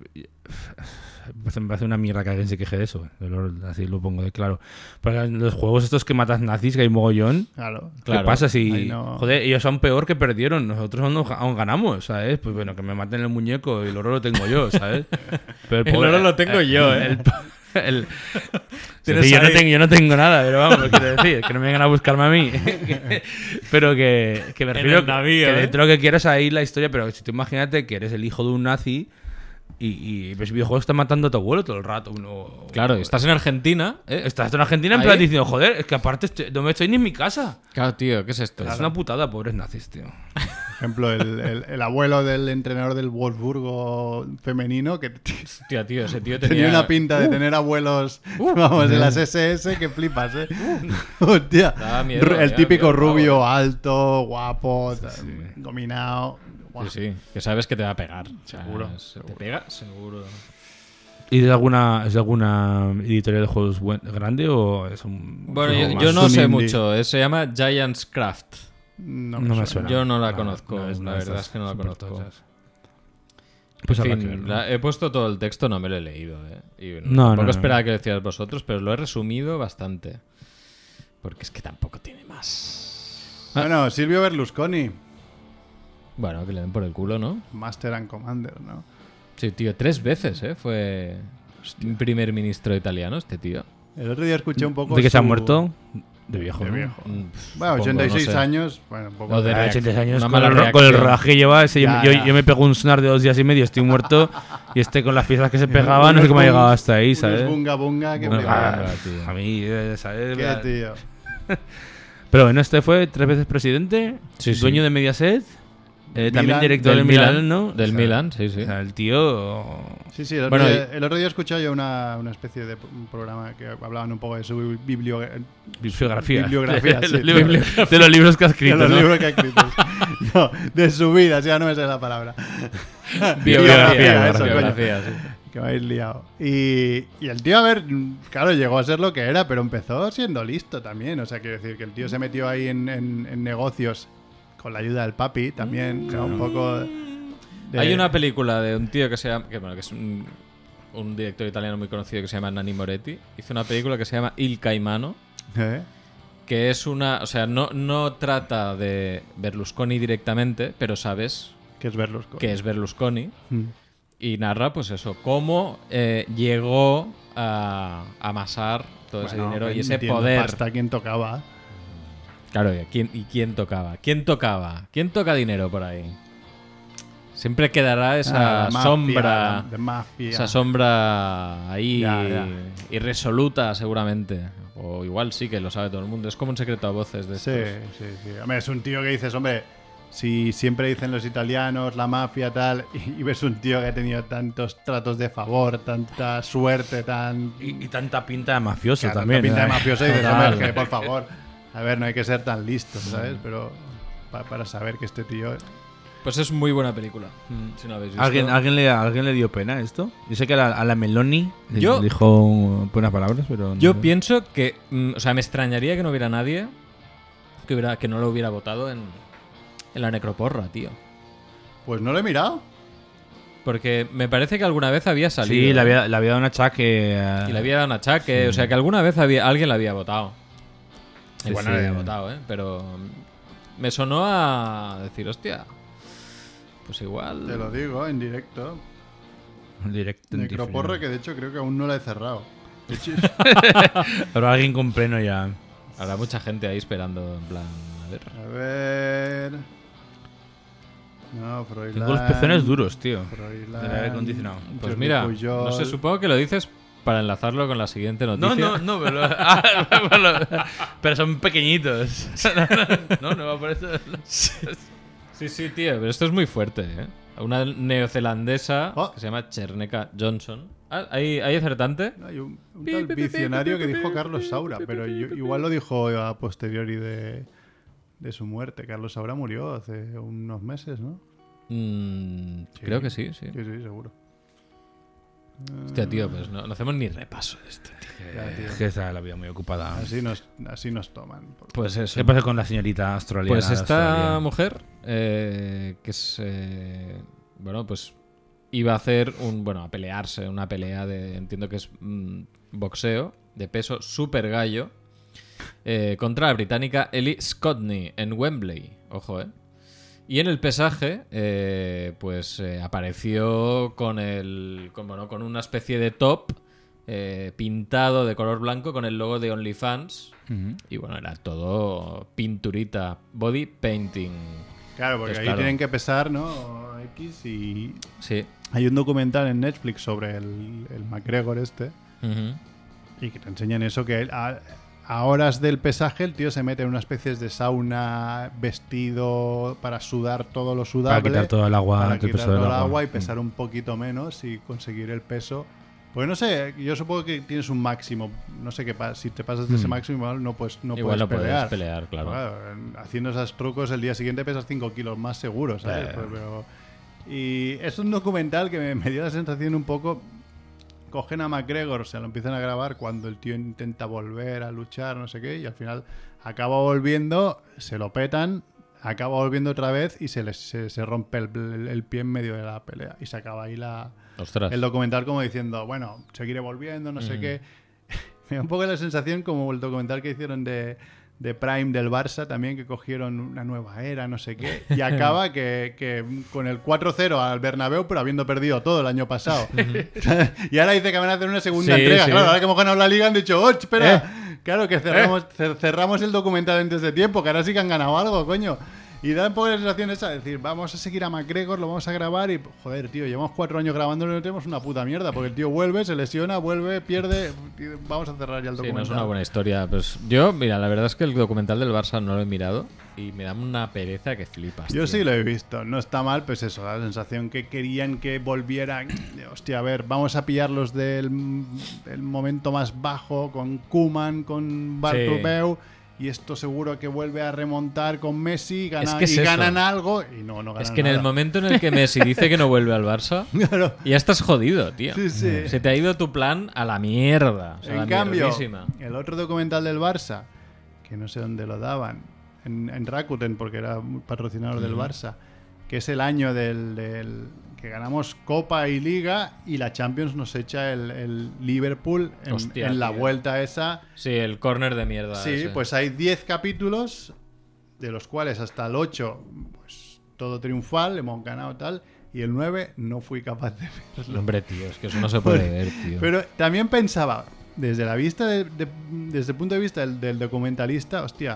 me parece una mierda que alguien se queje de eso. Yo lo- así lo pongo de claro. Porque en los juegos estos que matas nazis, que hay mogollón. Claro. ¿Qué Claro. pasa si, Ahí no- joder, ellos son peor que perdieron? Nosotros aún, aún ganamos, ¿sabes? Pues bueno, que me maten el muñeco y el oro lo tengo yo, ¿sabes? Pero El oro lo tengo yo, ¿eh? El, el- Tienes Sí, yo, no ahí- tengo, yo no tengo nada, pero vamos, quiero decir, que no me vengan a buscarme a mí. Pero que, que me En refiero el navío, que ¿eh? dentro de lo que quieras ahí la historia, pero si tú imagínate que eres el hijo de un nazi y, y ves videojuegos están matando a tu abuelo todo el rato. Uno, Claro, y estás en Argentina, ¿eh? Estás en Argentina en Ahí. plan diciendo, joder, es que aparte estoy- no me estoy ni en mi casa. Claro, tío, ¿qué es esto? Es una putada, pobres nazis, tío. Por ejemplo, el, el- el abuelo del entrenador del Wolfsburgo femenino que t- Hostia, tío, ese tío tenía... tenía una pinta de tener abuelos, vamos, de las S S que flipas, ¿eh? Hostia. Daba miedo, Ru- el ya, típico miedo, rubio, bravo, alto, guapo, sí. dominado. Guau. Sí, sí, que sabes que te va a pegar. O sea, Seguro, se ¿Te pega? Seguro. ¿Y es de alguna, es de alguna editorial de juegos buen- grande o es un. Bueno, juego yo, más? yo no un sé indie. mucho. eh, Se llama Giants Craft. No, No me suena. Yo no la No, conozco, no es la una de verdad estas es que no la súper conozco. tochas. Pues En habrá fin, que verlo. la- he puesto todo el texto, no me lo he leído. Eh. Y No, tampoco no, no. esperaba que lo decías vosotros, pero lo he resumido bastante. Porque es que tampoco tiene más. Bueno, Silvio Berlusconi, Bueno, que le den por el culo, ¿no? Master and Commander, ¿no? Sí, tío, tres veces, ¿eh? Fue primer ministro italiano este tío. El otro día escuché un poco. ¿De que se ha su- muerto? De viejo. De ¿no? viejo. Mm, pf, Bueno, supongo, ochenta y seis no sé. años. Bueno, un poco Lo de de Ah, reacción. ochenta y seis años Una con mala el, con el reacción. rodaje que lleva. ese, yo- Ya, yo, ya. yo me pego un sonar de dos días y medio, estoy muerto. Y este con las fiestas que se pegaba, no Unos sé cómo ha bungs- llegado hasta ahí, unos ¿sabes? bunga bunga que Bunga flipas. bunga. Ah, tío. a mí, eh, ¿sabes? Qué tío. Pero bueno, este fue tres veces presidente, Sí, sí. dueño de Mediaset, eh, también Milan, director del Del Milan, Milan, ¿no? Del O sea, Milan, sí, sí. O sea, el tío. Sí, sí, el otro, Bueno, día, el otro día escuché yo una, una especie de p- un programa que hablaban un poco de su biblio, Bibliografía. Bibliografía, de, sí. los libros, de los libros que ha de escrito. los ¿no? libros que ha escrito. No, de su vida, ya no me sé la palabra. Biografía, eso, coño, biografía, sí. que me habéis liado. Y, y el tío, a ver, claro, llegó a ser lo que era, pero empezó siendo listo también. O sea, quiero decir que el tío se metió ahí en, en- en negocios con la ayuda del papi también, o sea, un poco... de- Hay una película de un tío que se llama. Que, bueno, que es un, un director italiano muy conocido que se llama Nanni Moretti. Hizo una película que se llama Il Caimano. ¿Eh? Que es una. O sea, no, no trata de Berlusconi directamente, pero sabes Que es Berlusconi. que es Berlusconi. Mm. Y narra, pues eso, cómo eh, llegó a amasar todo ese Bueno, dinero y ese metiendo poder. pasta quien tocaba. Claro, ¿y quién, ¿y quién tocaba? ¿Quién tocaba? ¿Quién toca dinero por ahí? Siempre quedará esa Ah, mafia, sombra. de mafia. Esa sombra ahí Ya, ya. irresoluta, seguramente. O igual sí que lo sabe todo el mundo. Es como un secreto a voces de Sí, estos. sí, sí. Hombre, es un tío que dices, hombre, si siempre dicen los italianos, la mafia, tal, y, y ves un tío que ha tenido tantos tratos de favor, tanta suerte, tan. Y, y tanta pinta de mafioso Claro, también. tanta pinta ¿eh? de mafioso y dices, Total. hombre, que por favor, a ver, no hay que ser tan listo, ¿sabes? Pero pa- para saber que este tío. Pues es muy buena película. Si no habéis visto. ¿Alguien, ¿alguien, le, ¿Alguien le dio pena esto? Yo sé que a la, a la Meloni le Yo- dijo buenas palabras, pero. no Yo sé. pienso que. mm, o sea, me extrañaría que no hubiera nadie que, hubiera, que no lo hubiera votado en, en la necroporra, tío. Pues no lo he mirado. Porque me parece que alguna vez había salido. Sí, le ¿eh? había, le había dado un achaque. eh, Y le había dado un achaque. Sí. O sea, que alguna vez había, alguien la había votado. Sí, Igual sí. no la había votado, ¿eh? Pero me sonó a decir, hostia, pues igual. Te lo digo, en directo. Directo en Necroporra, que diferido. de hecho creo que aún no la he cerrado. De hecho, Habrá alguien con pleno ya. Habrá mucha gente ahí esperando, en plan, a ver. a ver. No, Froilán. Tengo los pezones duros, tío. Froilán, Del aire acondicionado. Pues Jordi mira, Pujol. no sé, supongo que lo dices para enlazarlo con la siguiente noticia. No, no, no, pero, ah, pero, pero son pequeñitos. No, no va por eso. Sí, sí, tío, pero esto es muy fuerte, ¿eh? Una neozelandesa Oh. que se llama Cherneka Johnson. Ah, ¿hay, ¿hay acertante? Hay un, un tal visionario que dijo Carlos Saura, pero yo- igual lo dijo a posteriori de, de su muerte. Carlos Saura murió hace unos meses, ¿no? Mm, Creo que sí, sí. Sí, sí, seguro. Hostia, tío, pues no, no hacemos ni repaso de esto, tío. Ya, tío. Es que está la vida muy ocupada. Así nos, así nos toman. Pues eso. ¿Qué pasa con la señorita australiana? Pues esta australiana? mujer, eh, que es. eh, bueno, pues iba a hacer un. Bueno, a pelearse, una pelea de. Entiendo que es mm, boxeo, de peso super gallo, eh, contra la británica Ellie Scotney en Wembley. Ojo, eh. Y en el pesaje, eh, pues eh, apareció con el. Con, bueno, con una especie de top eh, pintado de color blanco con el logo de OnlyFans. Ujú. Y bueno, era todo pinturita, body painting. Claro, porque Pues ahí claro. tienen que pesar, ¿no? X y Sí. hay un documental en Netflix sobre el, el McGregor este Ujú. y que te enseñan eso, que a, a horas del pesaje el tío se mete en una especie de sauna vestido para sudar todo lo sudable. Para quitar todo el agua, para el quitar peso todo del el agua. agua y pesar un poquito menos y conseguir el peso. Pues no sé, yo supongo que tienes un máximo. No sé qué pasa. Si te pasas de ese Mm. máximo, igual no, pues, no Igual puedes no puedes pelear. pelear, claro. Claro, en- haciendo esos trucos el día siguiente pesas cinco kilos más seguro, ¿sabes? Eh. Pues, pero- y es un documental que me, me dio la sensación un poco... Cogen a McGregor, o sea, lo empiezan a grabar cuando el tío intenta volver a luchar, no sé qué, y al final acaba volviendo, se lo petan, acaba volviendo otra vez y se, les, se, se rompe el, el- el pie en medio de la pelea. Y se acaba ahí la, Ostras. el documental como diciendo, bueno, seguiré volviendo, no sé Mm. qué. Me da un poco la sensación como el documental que hicieron de, de Prime del Barça también, que cogieron una nueva era, no sé qué, y acaba que, que con el cuatro cero al Bernabéu, pero habiendo perdido todo el año pasado. Y ahora dice que van a hacer una segunda Sí, entrega. sí. Claro, ahora que hemos ganado la liga han dicho, ¡oh, espera! Claro, que cerramos, cer- cerramos el documental antes de tiempo, que ahora sí que han ganado algo, coño. Y da un poco la sensación esa de decir, vamos a seguir a McGregor, lo vamos a grabar y, joder, tío, llevamos cuatro años grabándolo y no tenemos una puta mierda, porque el tío vuelve, se lesiona, vuelve, pierde, y vamos a cerrar ya el Sí, no documental. es una buena historia. Pues yo, mira, la verdad es que el documental del Barça no lo he mirado y me da una pereza que flipas. Yo tío. sí lo he visto, no está mal, pues eso, la sensación que querían que volvieran, hostia, a ver, vamos a pillarlos del el momento más bajo con Koeman, con Bartomeu, y esto seguro que vuelve a remontar con Messi, gana- Es que es y eso. ganan algo, y no, no ganan Es que en el nada. momento en el que Messi dice que no vuelve al Barça, Claro. ya estás jodido, tío. Sí, sí. Se te ha ido tu plan a la mierda. O sea, En la cambio, mierdísima. el otro documental del Barça, que no sé dónde lo daban, en, en Rakuten, porque era un patrocinador del Barça, que es el año del, del- que ganamos Copa y Liga y la Champions nos echa el, el Liverpool en, Hostia, en la tío. vuelta esa. Sí, el córner de mierda. Sí, ese. pues hay diez capítulos, de los cuales hasta el ocho, pues todo triunfal, hemos ganado tal, y el nueve no fui capaz de verlo. Hombre, tío, es que eso no se puede ver, tío. Pero también pensaba, desde la vista de- de- desde el punto de vista del, del documentalista, hostia,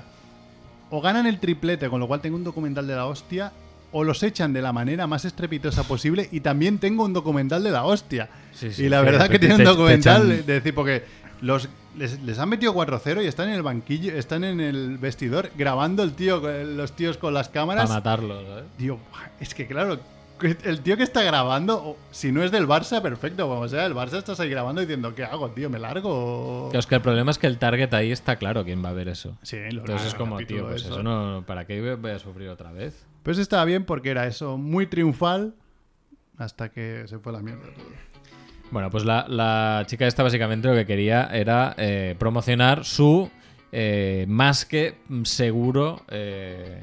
o ganan el triplete, con lo cual tengo un documental de la hostia, o los echan de la manera más estrepitosa posible y también tengo un documental de la hostia. Sí, sí, y la sí, verdad te- que tiene un te- te documental echan- de de decir, porque los les, les han metido cuatro cero y están en el banquillo, están en el vestidor grabando el tío, los tíos con las Para cámaras. matarlo, ¿sabes? Tío, es que claro, que el tío que está grabando, o- si no es del Barça, perfecto. Como sea, el Barça estás ahí grabando diciendo, ¿qué hago, tío? ¿Me largo? o-?". Claro, es que el problema es que el target ahí está claro quién va a ver eso. Sí, lo Entonces largo, es como, capítulo tío, pues eso. eso no. ¿Para qué voy a sufrir otra vez? Pues estaba bien porque era eso, muy triunfal, hasta que se fue la mierda todo. Bueno, pues la, la chica esta básicamente lo que quería era eh, promocionar su eh, más que seguro eh,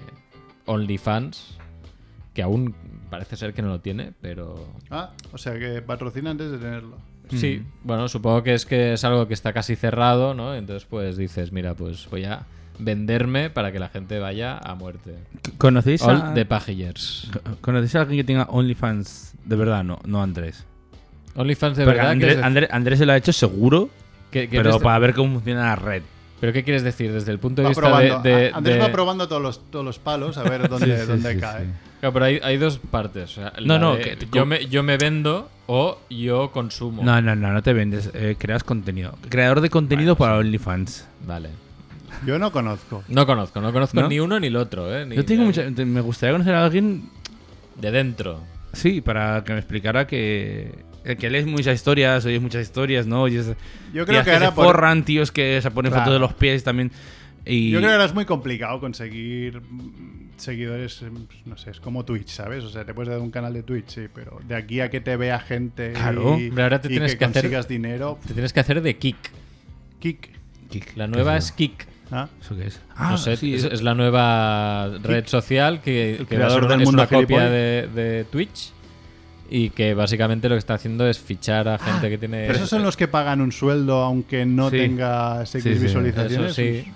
OnlyFans, que aún parece ser que no lo tiene, pero Ah, o sea que patrocina antes de tenerlo. sí, bueno, supongo que es que es algo que está casi cerrado, ¿no? Entonces pues dices, mira, pues voy a venderme para que la gente vaya a muerte. ¿Conocéis a, All the Pagillers. ¿Conocéis a alguien que tenga OnlyFans de verdad? No, no Andrés. OnlyFans de Porque verdad. Andrés, ¿quieres Andrés, Andrés se lo ha hecho seguro, ¿Qué- qué pero eres- para ver cómo funciona la red. ¿Pero qué quieres decir desde el punto de Va vista probando, de, de- a- Andrés de- va probando todos los, todos los palos a ver dónde, Sí, sí, dónde sí, cae. sí. Claro, pero hay, hay dos partes. O sea, No, la no, de- que- yo, me, yo me vendo o yo consumo. No, no, no, no te vendes. Eh, creas contenido. Creador de contenido para OnlyFans. Vale. Yo no conozco. No conozco, no conozco ¿No? ni uno ni el otro, ¿eh? Ni- Yo tengo ni- mucha, te- me gustaría conocer a alguien, De dentro. sí, para que me explicara que, eh, que lees muchas historias, oyes muchas historias, ¿no? Oyes Yo creo tías que que era se por- forran, tíos que se ponen Claro. fotos de los pies también. Y Yo creo que ahora es muy complicado conseguir mm, seguidores, eh, no sé, es como Twitch, ¿sabes? O sea, te puedes dar un canal de Twitch, sí, pero de aquí a que te vea gente Claro. y, Hombre, ahora te y tienes que, que hacer- consigas dinero, Te tienes que hacer de Kik. kick. Kik, La ¿qué nueva es es Kik. ¿Ah? ¿Eso qué es? no sé, sí, es, es- es la nueva red social que, el que va a ser creador una, del es mundo una copia gilipollas. de, de Twitch y que básicamente lo que está haciendo es fichar a gente que tiene... Pero esos son los que pagan un sueldo aunque no Sí. tenga X Sí, sí. visualizaciones. Eso sí.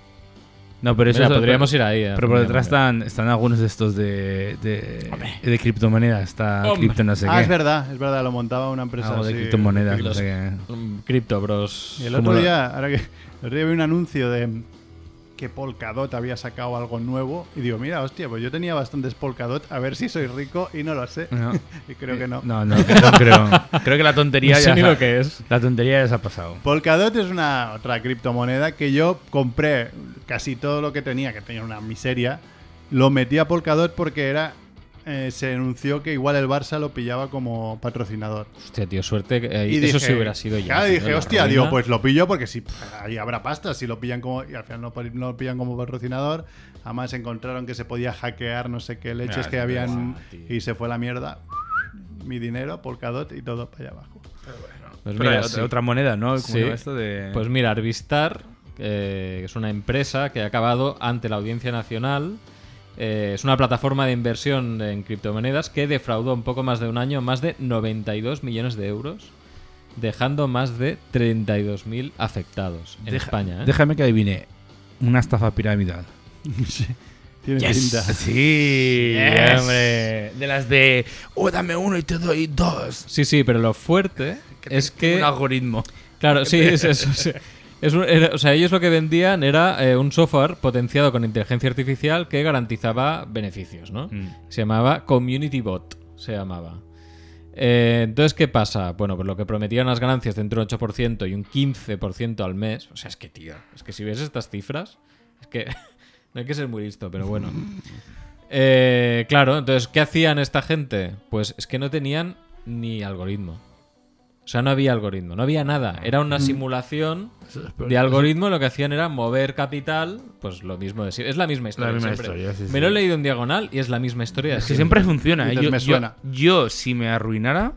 No, pero eso Mira, es- podríamos ir ahí. a Pero por Familia detrás Monger. están, están algunos de estos de, de, de criptomonedas. Está Hombre. cripto no sé Ah, qué. es verdad, es verdad, lo montaba una empresa Algo de así, criptomonedas. de no Los- sé qué. Mm, Crypto Bros. Y el ¿Cómo otro lo- día, ahora que el otro día vi un anuncio de que Polkadot había sacado algo nuevo y digo, mira, hostia, pues yo tenía bastantes Polkadot, a ver si soy rico y no lo sé. No. Y creo que no. No, no, que no creo. Creo que la tontería No sé ya ni se- lo que es. La tontería ya se ha pasado. Polkadot es una otra criptomoneda que yo compré casi todo lo que tenía, que tenía una miseria, lo metí a Polkadot porque era eh, se anunció que igual el Barça lo pillaba como patrocinador. Hostia, tío, suerte. que- eh, Y eso dije, sí hubiera sido ya. Claro, tío, dije, la hostia, ruina. digo, pues lo pillo porque si pff, ahí habrá pasta, si lo pillan como. Y al final no, no lo pillan como patrocinador. Además encontraron que se podía hackear no sé qué leches Ah, que sí, habían. ah, tío. Y se fue la mierda. Mi dinero, Polkadot y todo para allá abajo. Pues Pero mira, otra, sí. otra moneda, ¿no? ¿Cómo Sí. se llama esto de...? Pues mira, Arvistar, eh, que es una empresa que ha acabado ante la Audiencia Nacional. Eh, es una plataforma de inversión en criptomonedas que defraudó en poco más de un año más de noventa y dos millones de euros, dejando más de treinta y dos mil afectados en Deja- España. ¿eh? Déjame que adivine. Una estafa piramidal. Tiene pinta. Sí, Yes. hombre. De las de, oh, dame uno y te doy dos. Sí, sí, pero lo fuerte es que... Un algoritmo. Claro, sí, es eso. sí. Es un- era- o sea, ellos lo que vendían era eh, un software potenciado con inteligencia artificial que garantizaba beneficios, ¿no? Mm. Se llamaba Community Bot, se llamaba. Eh, entonces, ¿qué pasa? Bueno, pues lo que prometían las ganancias de entre un ocho por ciento y un quince por ciento al mes. O sea, es que, tío, es que si ves estas cifras, es que no hay que ser muy listo, pero bueno. Eh, claro, entonces, ¿qué hacían esta gente? Pues es que no tenían ni algoritmo. O sea, no había algoritmo, no había nada. Era una simulación de algoritmo. Lo que hacían era mover capital, pues lo mismo de siempre. Es la misma historia. La misma siempre. historia, sí, sí. Me lo he leído en diagonal y es la misma historia. de Es que siempre. siempre funciona. ¿eh? Dices, Yo, me yo- suena. yo, si me arruinara,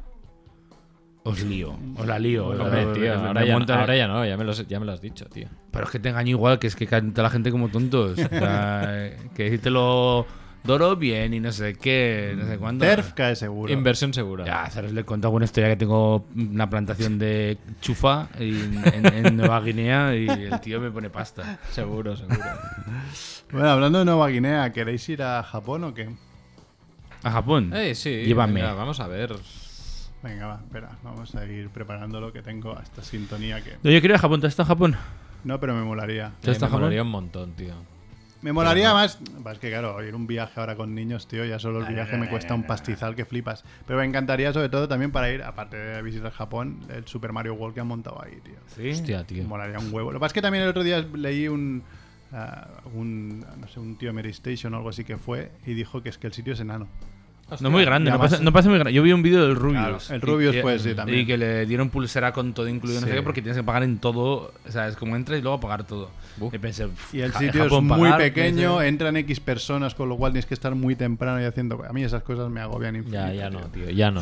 os lío. Os la lío. Hombre, Me- tío, me- ahora me ya, monta- ahora ya no, ya me, lo, ya me lo has dicho, tío. Pero es que te engaño igual, que es que canta la gente como tontos. O sea, que decírtelo doro bien y no sé qué, no sé cuándo. Terf cae seguro. Inversión segura. Ya, haceros le cuento alguna historia que tengo una plantación de chufa en, en- en Nueva Guinea y el tío me pone pasta. Seguro, seguro. Bueno, hablando de Nueva Guinea, ¿queréis ir a Japón o qué? ¿A Japón? Eh, sí, Llévame. venga, vamos a ver. Venga, va, espera, vamos a ir preparando lo que tengo a esta sintonía que... No, yo quiero ir a Japón. ¿Tú has estado a Japón? No, pero me molaría. ¿Tú Eh, estás me a Japón? molaría un montón, tío. Me molaría más... bah, Es que claro, ir un viaje ahora con niños, tío, ya solo el viaje me cuesta un pastizal que flipas. Pero me encantaría sobre todo también para ir, aparte de visitar Japón, el Super Mario World que han montado ahí, tío. Sí. Hostia, Me tío. molaría un huevo. Lo que pasa es que también el otro día leí un... ah, un no sé, un tío Meristation o algo así que fue y dijo que es que el sitio es enano. No muy grande, Y no además- pasa, no pasa muy grande. Yo vi un vídeo del Rubius. Claro, el Rubius Y- fue, y- sí, también. Y que le dieron pulsera con todo incluido, no Sí. sé qué, porque tienes que pagar en todo. O sea, es como entras y luego pagar todo. Uf. Y pensé, "Uf, Y el Ja- sitio Japón es muy pagar, pequeño, pensé- entran X personas, con lo cual tienes que estar muy temprano y haciendo... A mí esas cosas me agobian infinito. Ya, ya no, tío. tío, ya no.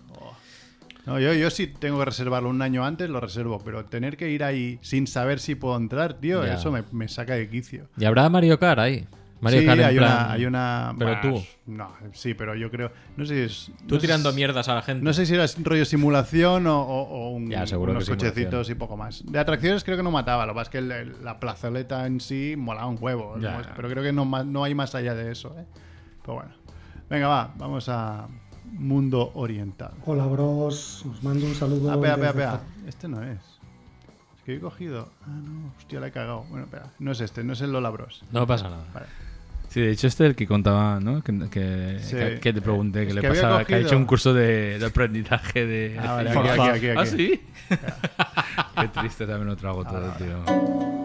No, yo, yo sí tengo que reservarlo un año antes, lo reservo, pero tener que ir ahí sin saber si puedo entrar, tío, Ya. eso me, me saca de quicio. ¿Y habrá Mario Kart ahí? Mario sí, Kart en hay, plan- una, hay una... Pero bah, tú. No, sí, pero yo creo... No sé si es... Tú no sé tirando si- mierdas a la gente. No sé si era rollo simulación o, o- o un- Ya, seguro unos que simulación. cochecitos y poco más. De atracciones creo que no mataba, lo que pasa es que el- el- la plazoleta en sí molaba un huevo. Ya, ¿no? ya. Pero creo que no, ma- no hay más allá de eso. ¿eh? Pero bueno. Venga, va, vamos a mundo oriental. Hola, bros. Os mando un saludo. Ah, espera, espera, desde espera. Este no es. Es que he cogido... Ah, no, hostia, la he cagado. Bueno, espera. No es este, no es el Lola Bros. No pasa nada. Vale. Sí, de hecho este es el que contaba, ¿no? Que, que, Sí. que, que te pregunté Es que le que había pasaba, que ha cogido- hecho un curso de, de aprendizaje de... Ah, vale, de aquí, forja. aquí, aquí, ¿Ah, aquí. sí? Qué triste, también lo trago todo, Ah, tío.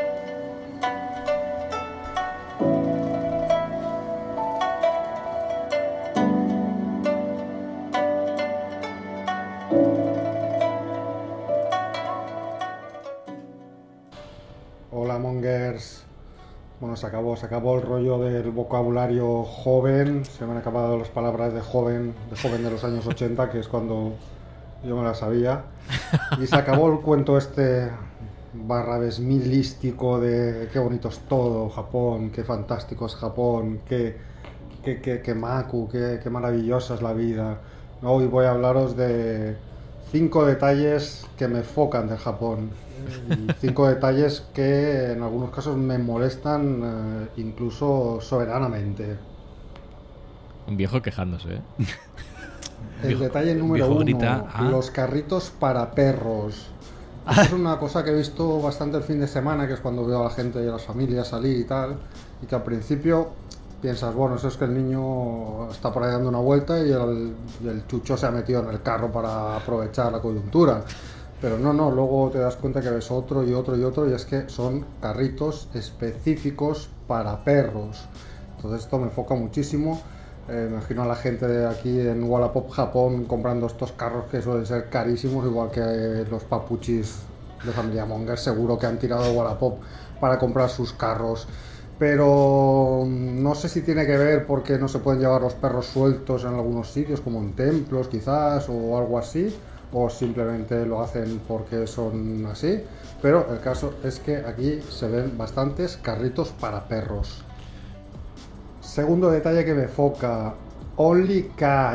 Hola Mongers. Bueno, se acabó, se acabó el rollo del vocabulario joven, se me han acabado las palabras de joven, de joven de los años ochenta, que es cuando yo me las sabía. Y se acabó el cuento este barra besmilístico de qué bonito es todo, Japón, qué fantástico es Japón, qué, qué, qué, qué maku, qué, qué maravillosa es la vida. Hoy voy a hablaros de cinco detalles que me focan del Japón. Y cinco detalles que en algunos casos me molestan eh, incluso soberanamente. Un viejo quejándose, ¿eh? El Viejo- detalle número viejo uno, grita, ah. los carritos para perros. Esto es una cosa que he visto bastante el fin de semana, que es cuando veo a la gente y a las familias salir y tal, y que al principio piensas, bueno, eso es que el niño está por ahí dando una vuelta y el, y el chucho se ha metido en el carro para aprovechar la coyuntura. Pero no, no, luego te das cuenta que ves otro y otro y otro, y es que son carritos específicos para perros. Entonces esto me enfoca muchísimo. Eh, me imagino a la gente de aquí en Wallapop, Japón, comprando estos carros que suelen ser carísimos, igual que eh, los papuchis de familia Monger, seguro que han tirado de Wallapop para comprar sus carros. Pero no sé si tiene que ver porque no se pueden llevar los perros sueltos en algunos sitios, como en templos quizás, o algo así, o simplemente lo hacen porque son así. Pero el caso es que aquí se ven bastantes carritos para perros. Segundo detalle que me foca, Only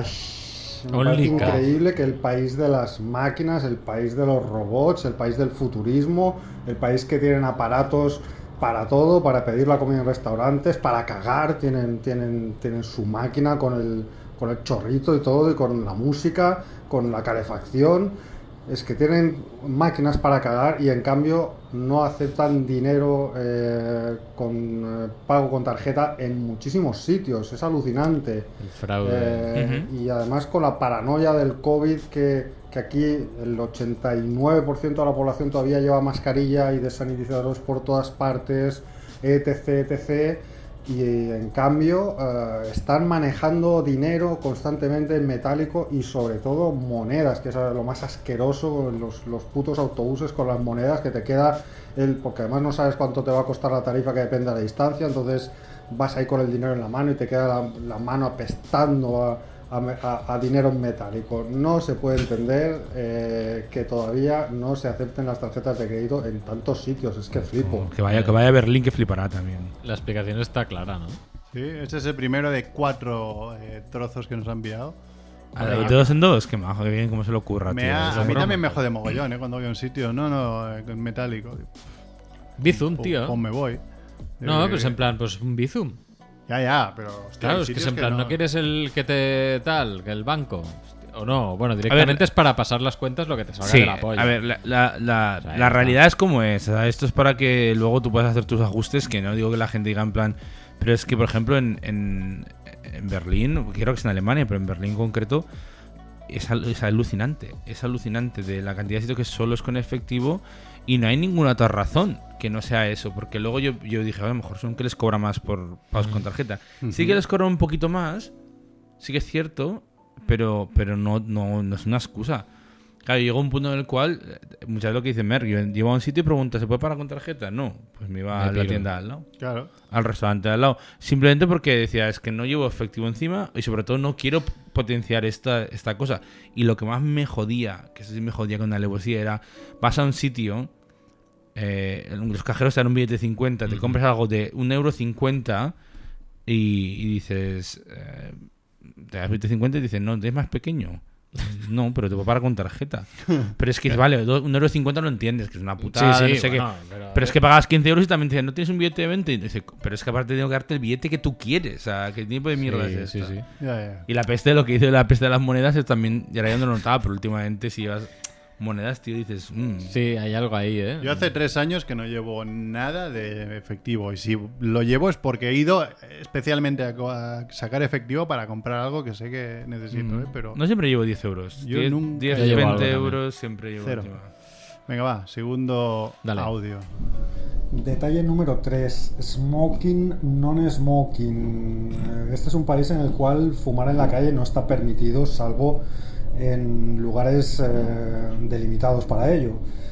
Cash. Me Only parece Cash. increíble que el país de las máquinas, el país de los robots, el país del futurismo, el país que tienen aparatos para todo, para pedir la comida en restaurantes, para cagar, tienen, tienen, tienen su máquina con el, con el chorrito y todo, y con la música, con la calefacción. Es que tienen máquinas para cagar y en cambio no aceptan dinero eh, con eh, pago con tarjeta en muchísimos sitios. Es alucinante. El fraude. Eh, Y además con la paranoia del COVID, que, que aquí el ochenta y nueve por ciento de la población todavía lleva mascarilla y desanitizadores por todas partes, etc, etcétera. Y en cambio eh, están manejando dinero constantemente en metálico y sobre todo monedas, que es lo más asqueroso, los, los putos autobuses con las monedas que te queda, el, porque además no sabes cuánto te va a costar la tarifa, que depende de la distancia, entonces vas ahí con el dinero en la mano y te queda la, la mano apestando a, a, a, a dinero en metálico. No se puede entender eh, que todavía no se acepten las tarjetas de crédito en tantos sitios, es que flipo. Que vaya, que vaya a Berlín, que flipará también. La explicación está clara, ¿no? Sí, este es el primero de cuatro eh, trozos que nos ha enviado. A de dos en dos, qué majo, qué bien, cómo se le ocurra, Me tío. ha- Esa a mí broma. también me jode mogollón, ¿eh? Cuando voy a un sitio. No, no, eh, con metálico. Bizum, Pues- tío. Pues me voy. No, Eh, pues en plan, pues un Bizum. Ya, ya, pero. hostia, Claro, hay es que es sitios en plan, no. quieres el que te tal, que el banco. O no, bueno, directamente es para pasar las cuentas lo que te salga Sí, de la polla. a ver, la, la, la, O sea, la ya realidad es como es. O sea, esto es para que luego tú puedas hacer tus ajustes, que no digo que la gente diga en plan... Pero es que, por ejemplo, en, en, en Berlín, creo que es en Alemania, pero en Berlín en concreto, es, al- es alucinante. Es alucinante de la cantidad de sitios que solo es con efectivo y no hay ninguna otra razón que no sea eso. Porque luego yo, yo dije, a lo mejor son que les cobra más por pagos con tarjeta. Sí que les cobra un poquito más, sí que es cierto, pero, pero no, no, no es una excusa. Claro, llegó un punto en el cual, eh, muchas veces lo que dice Mer, yo llevo a un sitio y pregunto, ¿se puede pagar con tarjeta? No, pues me iba Me a la piro. tienda al lado, Claro. al restaurante de al lado. Simplemente porque decía, es que no llevo efectivo encima y sobre todo no quiero potenciar esta, esta cosa. Y lo que más me jodía, que eso sí me jodía con la alevosía, era, vas a un sitio, eh, los cajeros te dan un billete de cincuenta, te compras algo de un euro cincuenta y, y dices, eh, te das billete de cincuenta y dices, no, es más pequeño. No, pero te puedo pagar con tarjeta. Pero es que, vale, do- un euro cincuenta lo entiendes, que es una putada, Sí, sí, no sé bueno, qué. pero- Pero es que pagas quince euros y también te dicen, ¿no tienes un billete de veinte? Y dice, pero es que aparte tengo que darte el billete que tú quieres. O sea, ¿qué tipo de mierda Sí, es sí, esta? sí. Ya, ya. Y la peste, lo que dice la peste de las monedas es también, ya era yo no lo notaba, pero últimamente si llevas monedas, tío, dices... Mm. Sí, hay algo ahí, ¿eh? Yo hace tres años que no llevo nada de efectivo. Y si lo llevo es porque he ido especialmente a, co- a sacar efectivo para comprar algo que sé que necesito, Mm. ¿eh? Pero... No siempre llevo diez euros. Yo diez, nunca diez, llevo algo veinte también. euros siempre llevo. Cero. encima. Venga, va. Segundo Dale. audio. Detalle número tres. Smoking, non-smoking. Eh, Este es un país en el cual fumar en la calle no está permitido, salvo en lugares eh, delimitados para ello.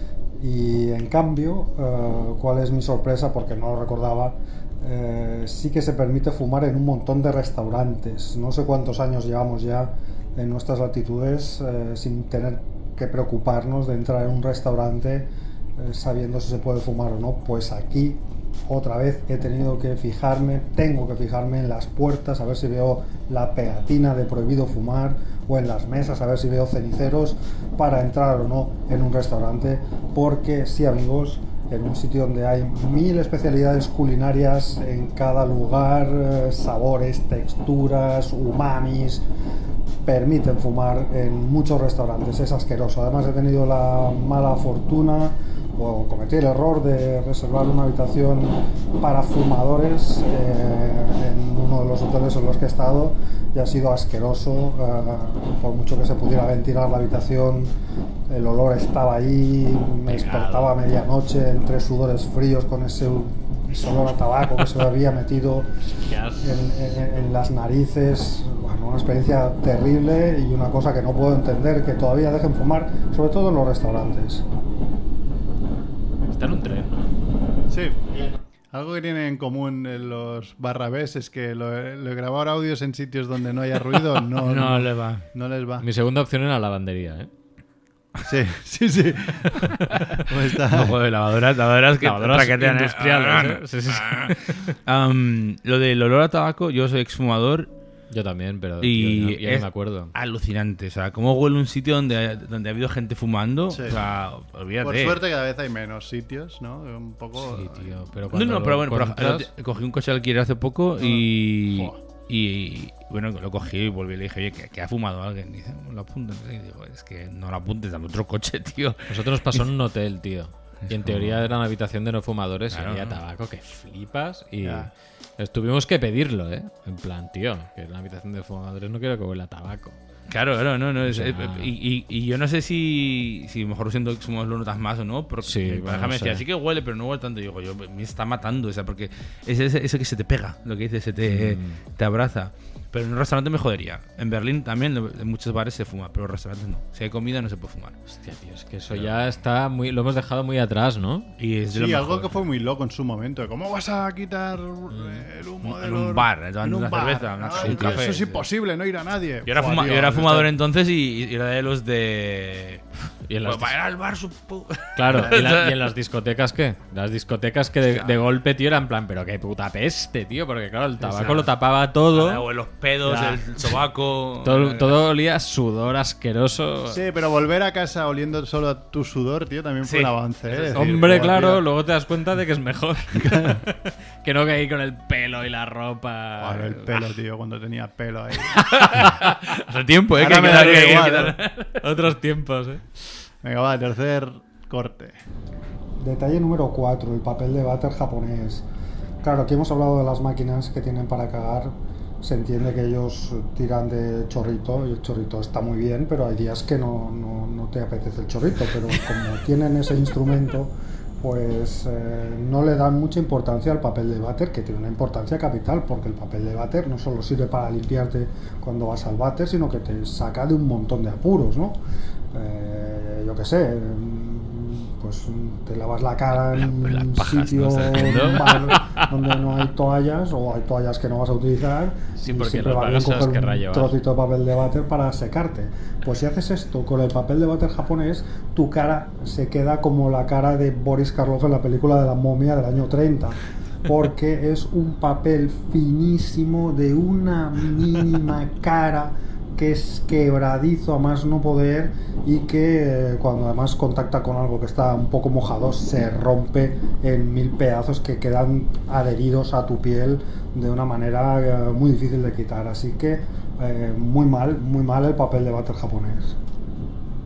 Y en cambio, eh, ¿cuál es mi sorpresa? Porque no lo recordaba. Eh, sí que se permite fumar en un montón de restaurantes. No sé cuántos años llevamos ya en nuestras latitudes eh, sin tener que preocuparnos de entrar en un restaurante eh, sabiendo si se puede fumar o no. Pues aquí otra vez he tenido que fijarme, tengo que fijarme en las puertas a ver si veo la pegatina de prohibido fumar, o en las mesas a ver si veo ceniceros para entrar o no en un restaurante, porque sí, amigos, en un sitio donde hay mil especialidades culinarias en cada lugar, eh, sabores, texturas, umamis, permiten fumar en muchos restaurantes. Es asqueroso. Además he tenido la mala fortuna o cometí el error de reservar una habitación para fumadores eh, en uno de los hoteles en los que he estado, y ha sido asqueroso. Eh, por mucho que se pudiera ventilar la habitación, el olor estaba ahí, me despertaba a medianoche entre sudores fríos con ese, ese olor a tabaco que se me había metido en, en- en las narices. Bueno, una experiencia terrible y una cosa que no puedo entender, que todavía dejen fumar, sobre todo en los restaurantes. Está en un tren, ¿no? Sí. Algo que tienen en común en los barrabés es que lo, lo de grabar audios en sitios donde no haya ruido no, No le va. no les va. Mi segunda opción era la lavandería, ¿eh? Sí, sí, sí. Pues está- No, joder, lavadoras, lavadoras que Lavadoras traquetean, ¿eh? industriales, ¿eh? Sí, sí, sí. Am, lo del olor a tabaco, yo soy exfumador Yo también, pero y tío, yo, yo es no me acuerdo. alucinante. O sea, cómo huele un sitio donde, donde ha habido gente fumando. Sí. O sea, olvídate. Por suerte cada vez hay menos sitios, ¿no? Un poco... Sí, tío, pero No, cuando no, lo pero bueno, pero encuentras- cogí un coche de alquiler hace poco y, Joder. y bueno, lo cogí y volví y le dije, oye, que, que ha fumado alguien. Y dice, lo apunto. Y digo, es que no lo apuntes, dame otro coche, tío. Nosotros nos pasó en un hotel, tío. Y en como- teoría era una habitación de no fumadores Claro, y había ¿no? tabaco que flipas. Y Ya. tuvimos que pedirlo, ¿eh? En plan, tío, que en la habitación de fumadores no quiero que huela a tabaco. Claro, claro, no, no. es- Ya. eh, y, y, y yo no sé si, si mejor siendo que somos lo notas más o no, porque Sí, mi bueno, pareja me decía, sé. sí que huele, pero no huele tanto. Y digo, yo, me está matando, o sea, porque es ese, ese que se te pega, lo que dices, se te, Mm. te abraza. Pero en un restaurante me jodería. En Berlín también, en muchos bares se fuma, pero en restaurantes no. Si hay comida no se puede fumar. Hostia, tío, es que eso ya está muy... Lo hemos dejado muy atrás, ¿no? Y es de Sí, lo algo mejor. que fue muy loco en su momento. ¿Cómo vas a quitar eh, el humo de En los- un bar, eh, en tomando un una bar? cerveza, una- Ay, un tío, café, Eso es sí. imposible, no irá nadie. Yo era, Buah, fuma- tío, yo era está- fumador entonces y, y era de los de... Y en las, Pues va a ir al bar, su pu- claro, ¿y, la- y en las discotecas qué? Las discotecas que de, de golpe, tío, eran en plan, pero qué puta peste, tío, porque claro, el tabaco lo tapaba todo. O los pedos, Ya. el sobaco... Todo, todo olía a sudor asqueroso. Sí, pero volver a casa oliendo solo a tu sudor, tío, también fue Sí. un avance. ¿eh? Eso sí. Decir, Hombre, "Buah, claro, tío". luego te das cuenta de que es mejor. Que no que ahí con el pelo y la ropa. Joder, el pelo, tío, cuando tenía pelo ahí. Hace tiempo, ¿eh? Ahora que me hay que dar- daría que hay que igual, quitar- Otros tiempos, eh. Venga, va, tercer corte. Detalle número cuatro, el papel de váter japonés. Claro, aquí hemos hablado de las máquinas que tienen para cagar. Se entiende que ellos tiran de chorrito y el chorrito está muy bien, pero hay días que no, no, no te apetece el chorrito. Pero como tienen ese instrumento, pues eh, no le dan mucha importancia al papel de váter, que tiene una importancia capital, porque el papel de váter no solo sirve para limpiarte cuando vas al váter, sino que te saca de un montón de apuros, ¿no? Eh, yo qué sé, mm, pues mm, te lavas la cara en Las un pajas, sitio, ¿no? en un bar donde no hay toallas, o hay toallas que no vas a utilizar, Sí, y porque siempre los va bien vagas se las coger querrá un llevar. trocito de papel de váter para secarte. Pues si haces esto con el papel de váter japonés, tu cara se queda como la cara de Boris Karloff en la película de la momia del año treinta, porque es un papel finísimo de una mínima cara que es quebradizo a más no poder, y que eh, cuando además contacta con algo que está un poco mojado se rompe en mil pedazos que quedan adheridos a tu piel de una manera eh, muy difícil de quitar. Así que eh, muy mal, muy mal el papel de váter japonés.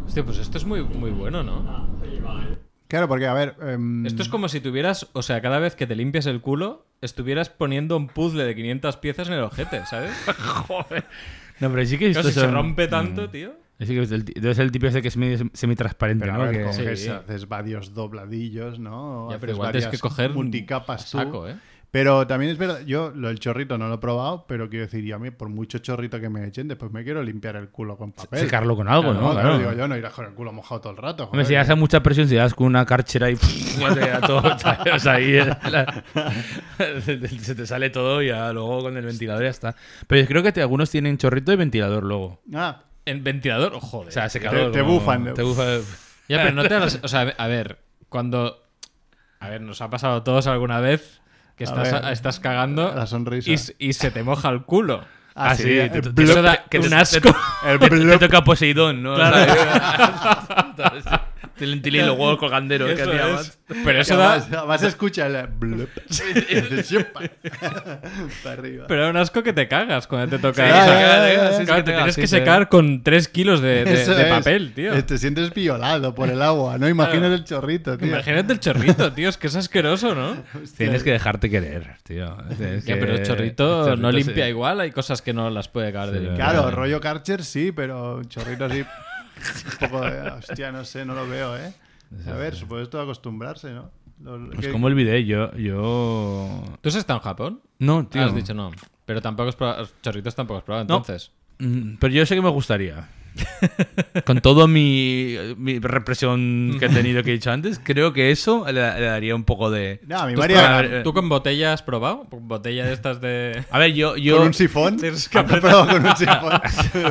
Hostia, pues esto es muy, muy bueno, ¿no? Claro, porque, a ver... em, Esto es como si tuvieras, o sea, cada vez que te limpias el culo, estuvieras poniendo un puzzle de quinientas piezas en el ojete, ¿sabes? Joder. No, pero sí que esto Claro, si se son- rompe tanto, Mm. tío. Sí que es el, debe ser el tipo ese que es medio semitransparente, Pero a ¿no? ver, Que- coges, Sí. haces varios dobladillos, ¿no? Ya, pero Haces igual tienes varias que coger multicapas a tú. saco, ¿eh? Pero también es verdad, yo lo del chorrito no lo he probado, pero quiero decir, yo a mí, por mucho chorrito que me echen, después me quiero limpiar el culo con papel. Secarlo con algo, Claro, ¿no? claro, Claro. digo yo, no irás con el culo mojado todo el rato. Hombre, joder. si hace mucha presión, si das con una cárchera y pff, ya te queda todo, ¿sabes? O sea, ahí la- se te sale todo y ya luego con el ventilador ya está. Pero yo creo que te- algunos tienen chorrito de ventilador luego. Ah, En ventilador, oh, joder. O sea, secador. Te- te como- bufan. Te bufan. Ya, pero no te hagas... O sea, a ver, cuando... A ver, nos ha pasado a todos alguna vez que A estás, ver, estás cagando la sonrisa. y, s- y se te moja el culo. Ah, sí, te- el te- blup, Eso da que te- un te- asco. el Te, blup. te toca Poseidón, ¿no? ¿Sabes? Te lentilín los huevos colganderos que Eso hacíamos. es. Pero eso Que da... además- además escucha el blup. Y dices, "Yupa". Para arriba. Pero da un asco que te cagas cuando te toca... Sí, o sea, sí, ya, sí, ya, sí, claro, sí, te sí, tienes sí, que sí. secar con tres kilos de, de- Eso de es. papel, tío. Eh, Te sientes violado por el agua, ¿no? Imagínate el chorrito, tío. Imagínate el chorrito, tío. Es que es asqueroso, ¿no? Tienes que dejarte querer, tío. Tienes Ya, que- pero el chorrito, no sí. limpia igual. Hay cosas que no las puede acabar de Sí, limpiar. Claro, rollo Karcher sí, pero un chorrito así. Un poco de. Hostia, no sé, no lo veo, ¿eh? A ver, supongo esto de acostumbrarse, ¿no? Lo- Pues que- como olvidé, yo, yo... ¿Tú has estado en Japón? No, tío. Ah, has dicho no. Pero tampoco has probado... Chorritos tampoco has probado, No. entonces. Mm, Pero yo sé que me gustaría. Con toda mi, mi represión que he tenido que he dicho antes, creo que eso le, le daría un poco de... No, a mi ¿Tú, has María. probado- a ver, ¿Tú con botella has probado? ¿Con botella de estas de...? A ver, yo... yo Con un sifón. Tienes que ¿Has probado con un sifón?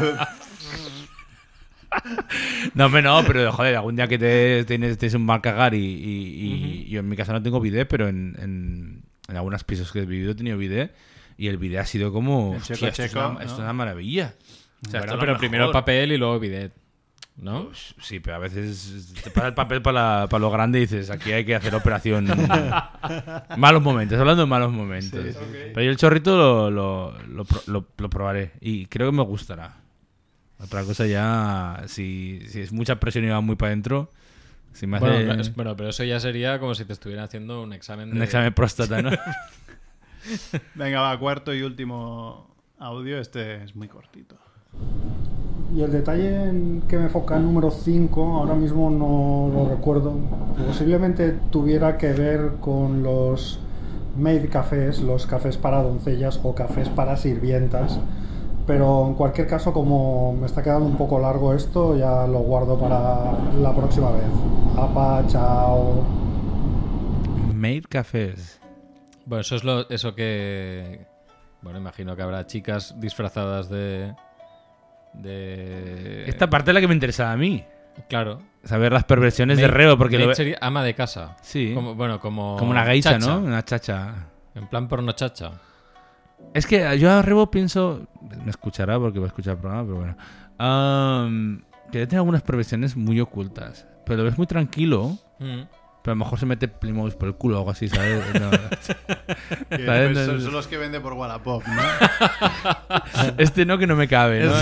No, hombre, no, pero joder, algún día que te tienes, tienes un mal cagar y, y- y yo en mi casa no tengo bidet, pero en, en, en algunos pisos que he vivido he tenido bidet y el bidet ha sido como... El checo, hostia, esto, checo, es una, ¿no? esto es una maravilla. O sea, Bueno, esto es pero lo primero mejor. papel y luego bidet. ¿No? Pues, sí, pero a veces te pasa el papel para, la- para lo grande y dices, aquí hay que hacer operación. Malos momentos, hablando de malos momentos. Pero yo el chorrito lo, lo, lo, pro- lo- lo probaré y creo que me gustará. Otra cosa ya, si, si es mucha presión y va muy para adentro, si me hace Bueno, es- bueno, pero eso ya sería como si te estuvieran haciendo un examen de... un examen de próstata, ¿no? Venga, va, cuarto y último audio. Este es muy cortito. Y el detalle en que me enfoca el número cinco, ahora mismo no lo recuerdo, posiblemente tuviera que ver con los maid cafés, los cafés para doncellas o cafés para sirvientas, pero en cualquier caso, como me está quedando un poco largo esto, ya lo guardo para la próxima vez. Apa, chao. Made cafés. Bueno, eso es lo, eso que... Bueno, imagino que habrá chicas disfrazadas de... De... Esta parte es la que me interesaba a mí. Claro. Saber las perversiones de Maid- Reo, porque maid lo ve- sería ama de casa. Sí. Como, bueno, como... como una geisha, chacha. ¿no? Una chacha. En plan porno chacha. Es que yo a Rebo pienso. Me escuchará porque va a escuchar el programa, pero bueno. Am, que tiene algunas perversiones muy ocultas. Pero lo ves muy tranquilo. Mm. Pero a lo mejor se mete Playmobil por el culo o algo así, ¿sabes? No. Que ¿Sabes? pues, son, son los que vende por Wallapop, ¿no? Este no, que no me cabe, ¿no?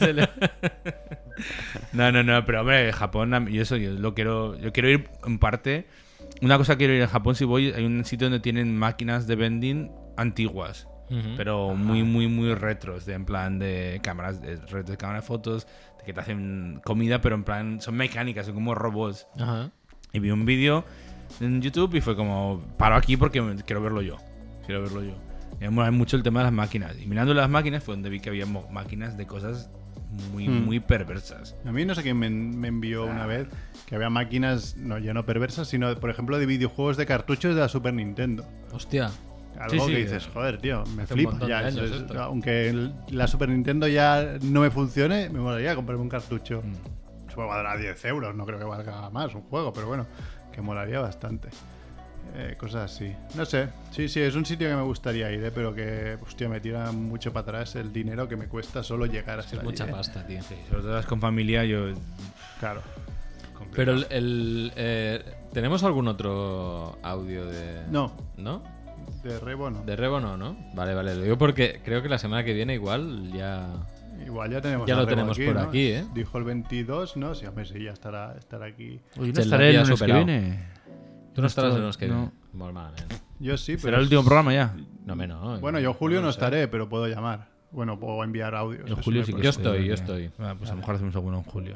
No, no, no, pero hombre, Japón, a mí- yo eso yo lo quiero, yo quiero ir en parte. Una cosa que quiero ir a Japón si voy, hay un sitio donde tienen máquinas de vending antiguas, Ujú. pero muy, muy, muy retros, de en plan de cámaras, de, de cámara de fotos, de que te hacen comida, pero en plan son mecánicas, son como robots. Ajá. Y vi un vídeo en YouTube y fue como, paro aquí porque me- quiero verlo yo. Quiero verlo yo. Y me mola mucho el tema de las máquinas. Y mirando las máquinas fue donde vi que había mo- máquinas de cosas muy, Hmm. muy perversas. A mí no sé quién me, me envió una vez que había máquinas, no, ya no perversas, sino, por ejemplo, de videojuegos de cartuchos de la Super Nintendo. Hostia. Algo Sí, sí. que dices, joder, tío, me Hace un flipa. montón de Ya, años es- es- esto. aunque el- la Super Nintendo ya no me funcione, me molaría comprarme un cartucho. Mm. Supongo que valdrá diez euros, no creo que valga más un juego, pero bueno, que molaría bastante. Eh, cosas así. No sé, sí, sí, es un sitio que me gustaría ir, eh, pero que, hostia, me tira mucho para atrás el dinero que me cuesta solo llegar hasta Es allí, mucha eh. pasta, tío. Sí, sobre todo las con familia, yo. Claro. complicado. Pero el... el, eh, ¿tenemos algún otro audio de...? No. ¿No? De Rebo no. De Rebo no, ¿no? Vale, vale. Lo digo porque creo que la semana que viene igual ya... Igual ya tenemos Ya a lo Rebo tenemos por ¿no? aquí, ¿eh? Dijo el veintidós, ¿no? Sí, hombre, sí, ya estará, estará aquí. Uy, no Se estaré la el había lunes que superado. viene. Tú no estarás en estoy, los que no. viene. Bueno, vale. Yo sí, pero... Será el último programa ya. No me no. Bueno, yo Julio lo no sé. estaré, pero puedo llamar. Bueno, puedo enviar audios. En eso julio no hay sí que Yo problema. estoy, yo eh. estoy. Ah, pues a lo mejor hacemos alguno en julio.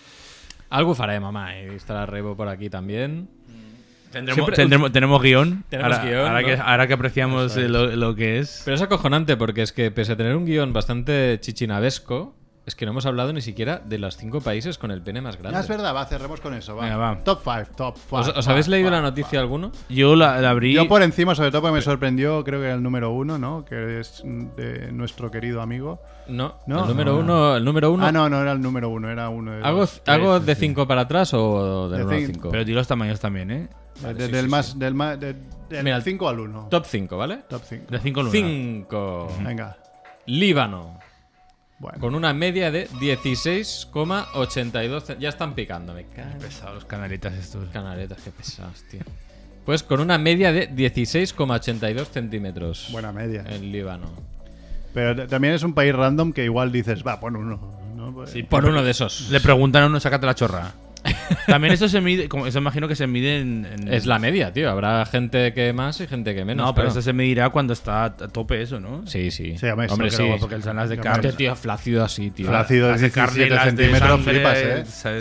Algo faré, mamá. Y estará Rebo por aquí también. Tendremos, Siempre- tendremos, tenemos guión. Tenemos ahora, guión, ahora ¿no? que, ahora que apreciamos eh, lo, lo que es. Pero es acojonante porque es que pese a tener un guión bastante chichinabesco, es que no hemos hablado ni siquiera de los cinco países con el pene más grande. Ah, es verdad, va, cerremos con eso. Va. Venga, va. Top cinco, top cinco. ¿Os, os habéis leído la noticia alguno? Yo la, la abrí. Yo por encima, sobre todo porque me sorprendió, creo que el número uno, ¿no? Que es de nuestro querido amigo. No, No. el número No. uno, el número uno. Ah, no, no era el número uno, era uno de ¿Hago, los- hago sí, de sí. cinco para atrás o del De uno al cinco. cinco? Pero di los tamaños también, ¿eh? de- sí, del sí, más, sí. del más, de- del Mira, cinco al uno. Top cinco, ¿vale? Top cinco. De cinco lunas. cinco. Venga. Líbano. Bueno. Con una media de dieciséis coma ochenta y dos. ce- Ya están picando, me cago. en Pesados los canalitas estos. Canaletas, qué pesados, tío. Pues con una media de dieciséis coma ochenta y dos centímetros. Buena media. En Líbano. Pero t- también es un país random que igual dices, va, pon uno. ¿no? Pues- Por uno de esos. Le preguntan a uno, sácate la chorra. También eso se mide, como eso imagino que se mide en. en- Es la media, tío. Habrá gente que más y gente que menos. No, pero claro. eso se medirá cuando está a tope eso, ¿no? Sí, sí. Sí, hombre, Hombre, eso sí. creo, Porque el salas de Hombre, carne. Hostia, tío, flácido así, tío. Flácido de Las de carne y diecisiete las de centímetros, sangre, flipas, ¿eh? ¿sabes?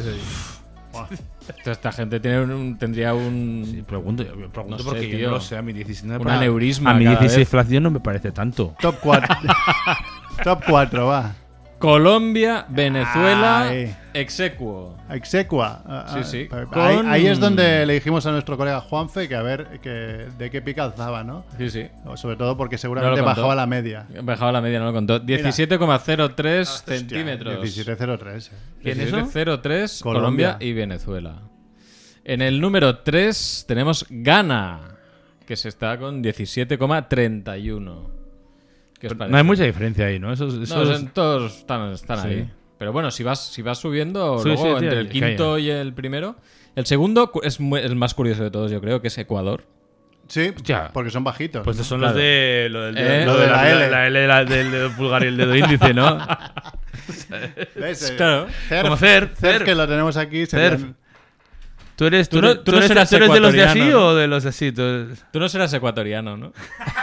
Esta, esta gente tiene un- tendría un... Sí, pregunto, yo pregunto No sé, porque yo tío. no lo sé. A mi dieciséis no me Un parece- aneurisma A mi cada dieciséis vez. flacio no me parece tanto. Top cuatro. Top cuatro, va. Colombia, Venezuela, Ay. exequo. Exequa. Ah, Sí, ah, sí. Ahí, Con- ahí es donde le dijimos a nuestro colega Juanfe que a ver que, de qué pica alzaba, ¿no? Sí, sí. O sobre todo porque seguramente contó. bajaba la media. Bajaba la media, no lo contó. diecisiete coma cero tres centímetros. diecisiete coma cero tres. ¿Quién es diecisiete coma cero tres Colombia. Colombia y Venezuela. En el número tres tenemos Ghana, que se está con diecisiete coma treinta y uno. ¿Qué os parece? No hay mucha diferencia ahí, ¿no? Eso, eso No, es- son- todos están, están Sí. ahí. Pero bueno, si vas, si vas subiendo, Sí, luego sí, tío, entre el que haya. quinto y el primero. El segundo cu- es mu- el más curioso de todos, yo creo, que es Ecuador. Sí, Hostia. porque son bajitos. Pues ¿no? son Claro. los de. Lo, del, Eh, lo de la L. La L la- del dedo pulgar y el dedo índice, ¿no? ¿Ves? Eh, Claro. Cerf, Como Cerf, Cerf, Cerf. que lo tenemos aquí. serían- Cerf. ¿Tú eres, Tú tú, no- eres- tú tú no eres- serás tú eres de los de así ecuatoriano, ¿no? o de los de así? Tú eres- Tú no serás ecuatoriano, ¿no?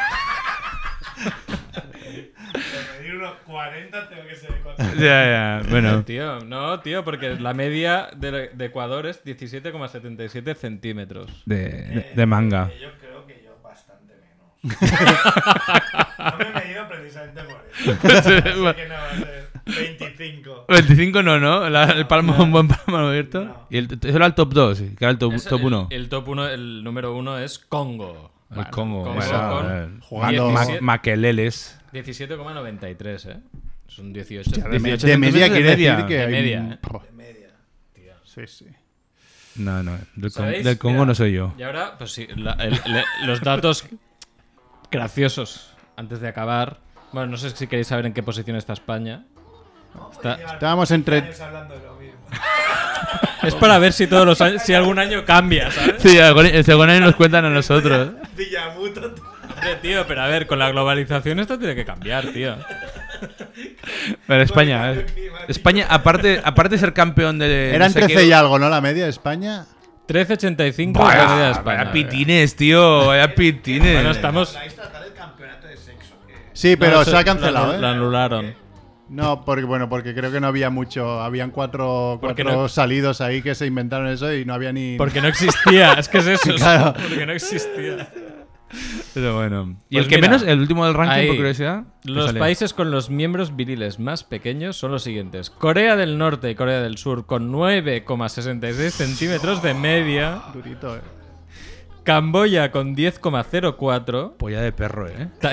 Ya, ya. Bueno. Tío, no, tío, porque la media de, de Ecuador es diecisiete coma setenta y siete centímetros. De, de, de manga. Yo creo que yo bastante menos. No me he medido precisamente por eso. Así que no va a ser veinticinco. veinticinco no, ¿no? La- el palmo, un buen palmo abierto. Y el, eso era el top dos, que era el top, Es top el- uno. El, top uno, el número uno es Congo. El Congo. Congo bueno, con eh, jugando Ma- diecisiete Maqueleles. diecisiete coma noventa y tres, ¿eh? Son dieciocho. De, me- dieciocho de media centímetros de quiere media. decir que De hay media, un- ¿eh? Puf, De media. sí, sí. No, no. Del, Con- ¿Sabéis? del Congo Mira, no soy yo. Y ahora, pues sí, la- el- le- los datos graciosos antes de acabar. Bueno, no sé si queréis saber en qué posición está España. Está- Estábamos entre. Años hablando de lo mismo. es para ver si todos los años, si algún año cambia, ¿sabes? Sí, el segundo año nos cuentan a nosotros. Villamuto. Hombre, tío, pero a ver, con la globalización esto tiene que cambiar, tío. Pero España, eh. España, aparte, aparte de ser campeón de. Eran no sé qué- trece y algo, ¿no? La media de España. trece ochenta y cinco es la media de Vaya, España. vaya pitines, tío. Vaya pitines. Bueno, estamos. Vais a tratar el campeonato de sexo. Que... Sí, pero No, se eso ha cancelado, lo, ¿eh? lo anularon. No, porque bueno, porque creo que no había mucho. Habían cuatro, Porque cuatro no- salidos ahí que se inventaron eso y no había ni. Porque no existía, es que es eso. Claro. Porque no existía. Pero bueno. ¿Y Pues el que mira, menos, el último del ranking, ahí, por curiosidad? ¿Qué Los sale? países con los miembros viriles más pequeños son los siguientes: Corea del Norte y Corea del Sur con nueve coma sesenta y seis centímetros de media, Durito, ¿eh? Camboya con diez coma cero cuatro, Polla de perro, eh. Ta-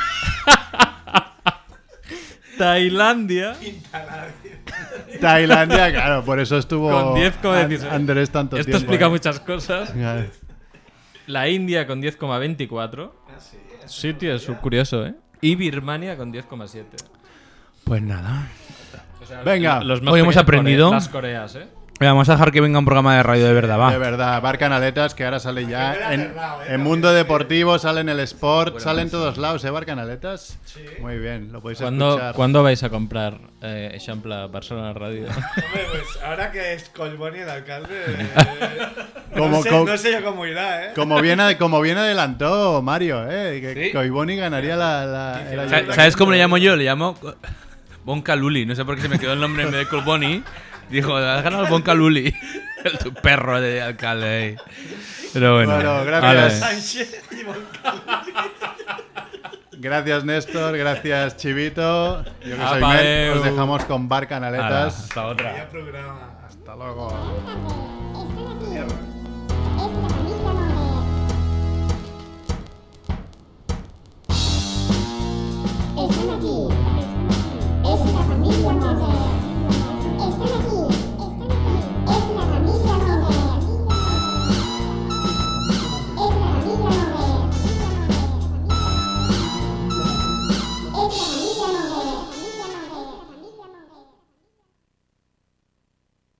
Tailandia Tailandia, claro, por eso estuvo. con diez coma dieciséis. An- Andrés tanto Esto tiempo, explica ¿eh? muchas cosas. Claro. La India con diez coma veinticuatro. Sí, tío, es curioso, ¿eh? Y Birmania con diez coma siete. Pues nada. O sea, Venga. los más Hoy hemos pequeños aprendido- Core- las Coreas, ¿eh? Venga, vamos a dejar que venga un programa de radio de verdad, va. De verdad, Bar Canaletas, que ahora sale Hay que ya ver en, aterrado, ¿eh? en Mundo Deportivo, sale en el Sport, sale en todos lados, ¿eh, Bar Canaletas? Sí. Muy bien, lo podéis ¿Cuándo, escuchar. ¿Cuándo vais a comprar eh, Eixample Barcelona Radio? Hombre, pues ahora que es Collboni el alcalde. eh, Como no, sé, co- no sé yo cómo irá, ¿eh? Como bien, ad- como bien adelantó Mario, ¿eh? Que ¿Sí? Coiboni ganaría la... la- el Sa- ayuntamiento. ¿Sabes cómo le llamo yo? Le llamo Bonca Luli. No sé por qué se me quedó el nombre en vez de Colboni. Dijo, has ganado el Bonca Luli. El perro de alcalde. eh. Pero bueno. Bueno, gracias. Vale. Sánchez y Moncada. Gracias, Néstor. Gracias, Chivito. Yo que soy Apa, Mel. eu. Os dejamos con Bar Hala, Canaletas. hasta otra. Vaya programa. Hasta luego. Están aquí.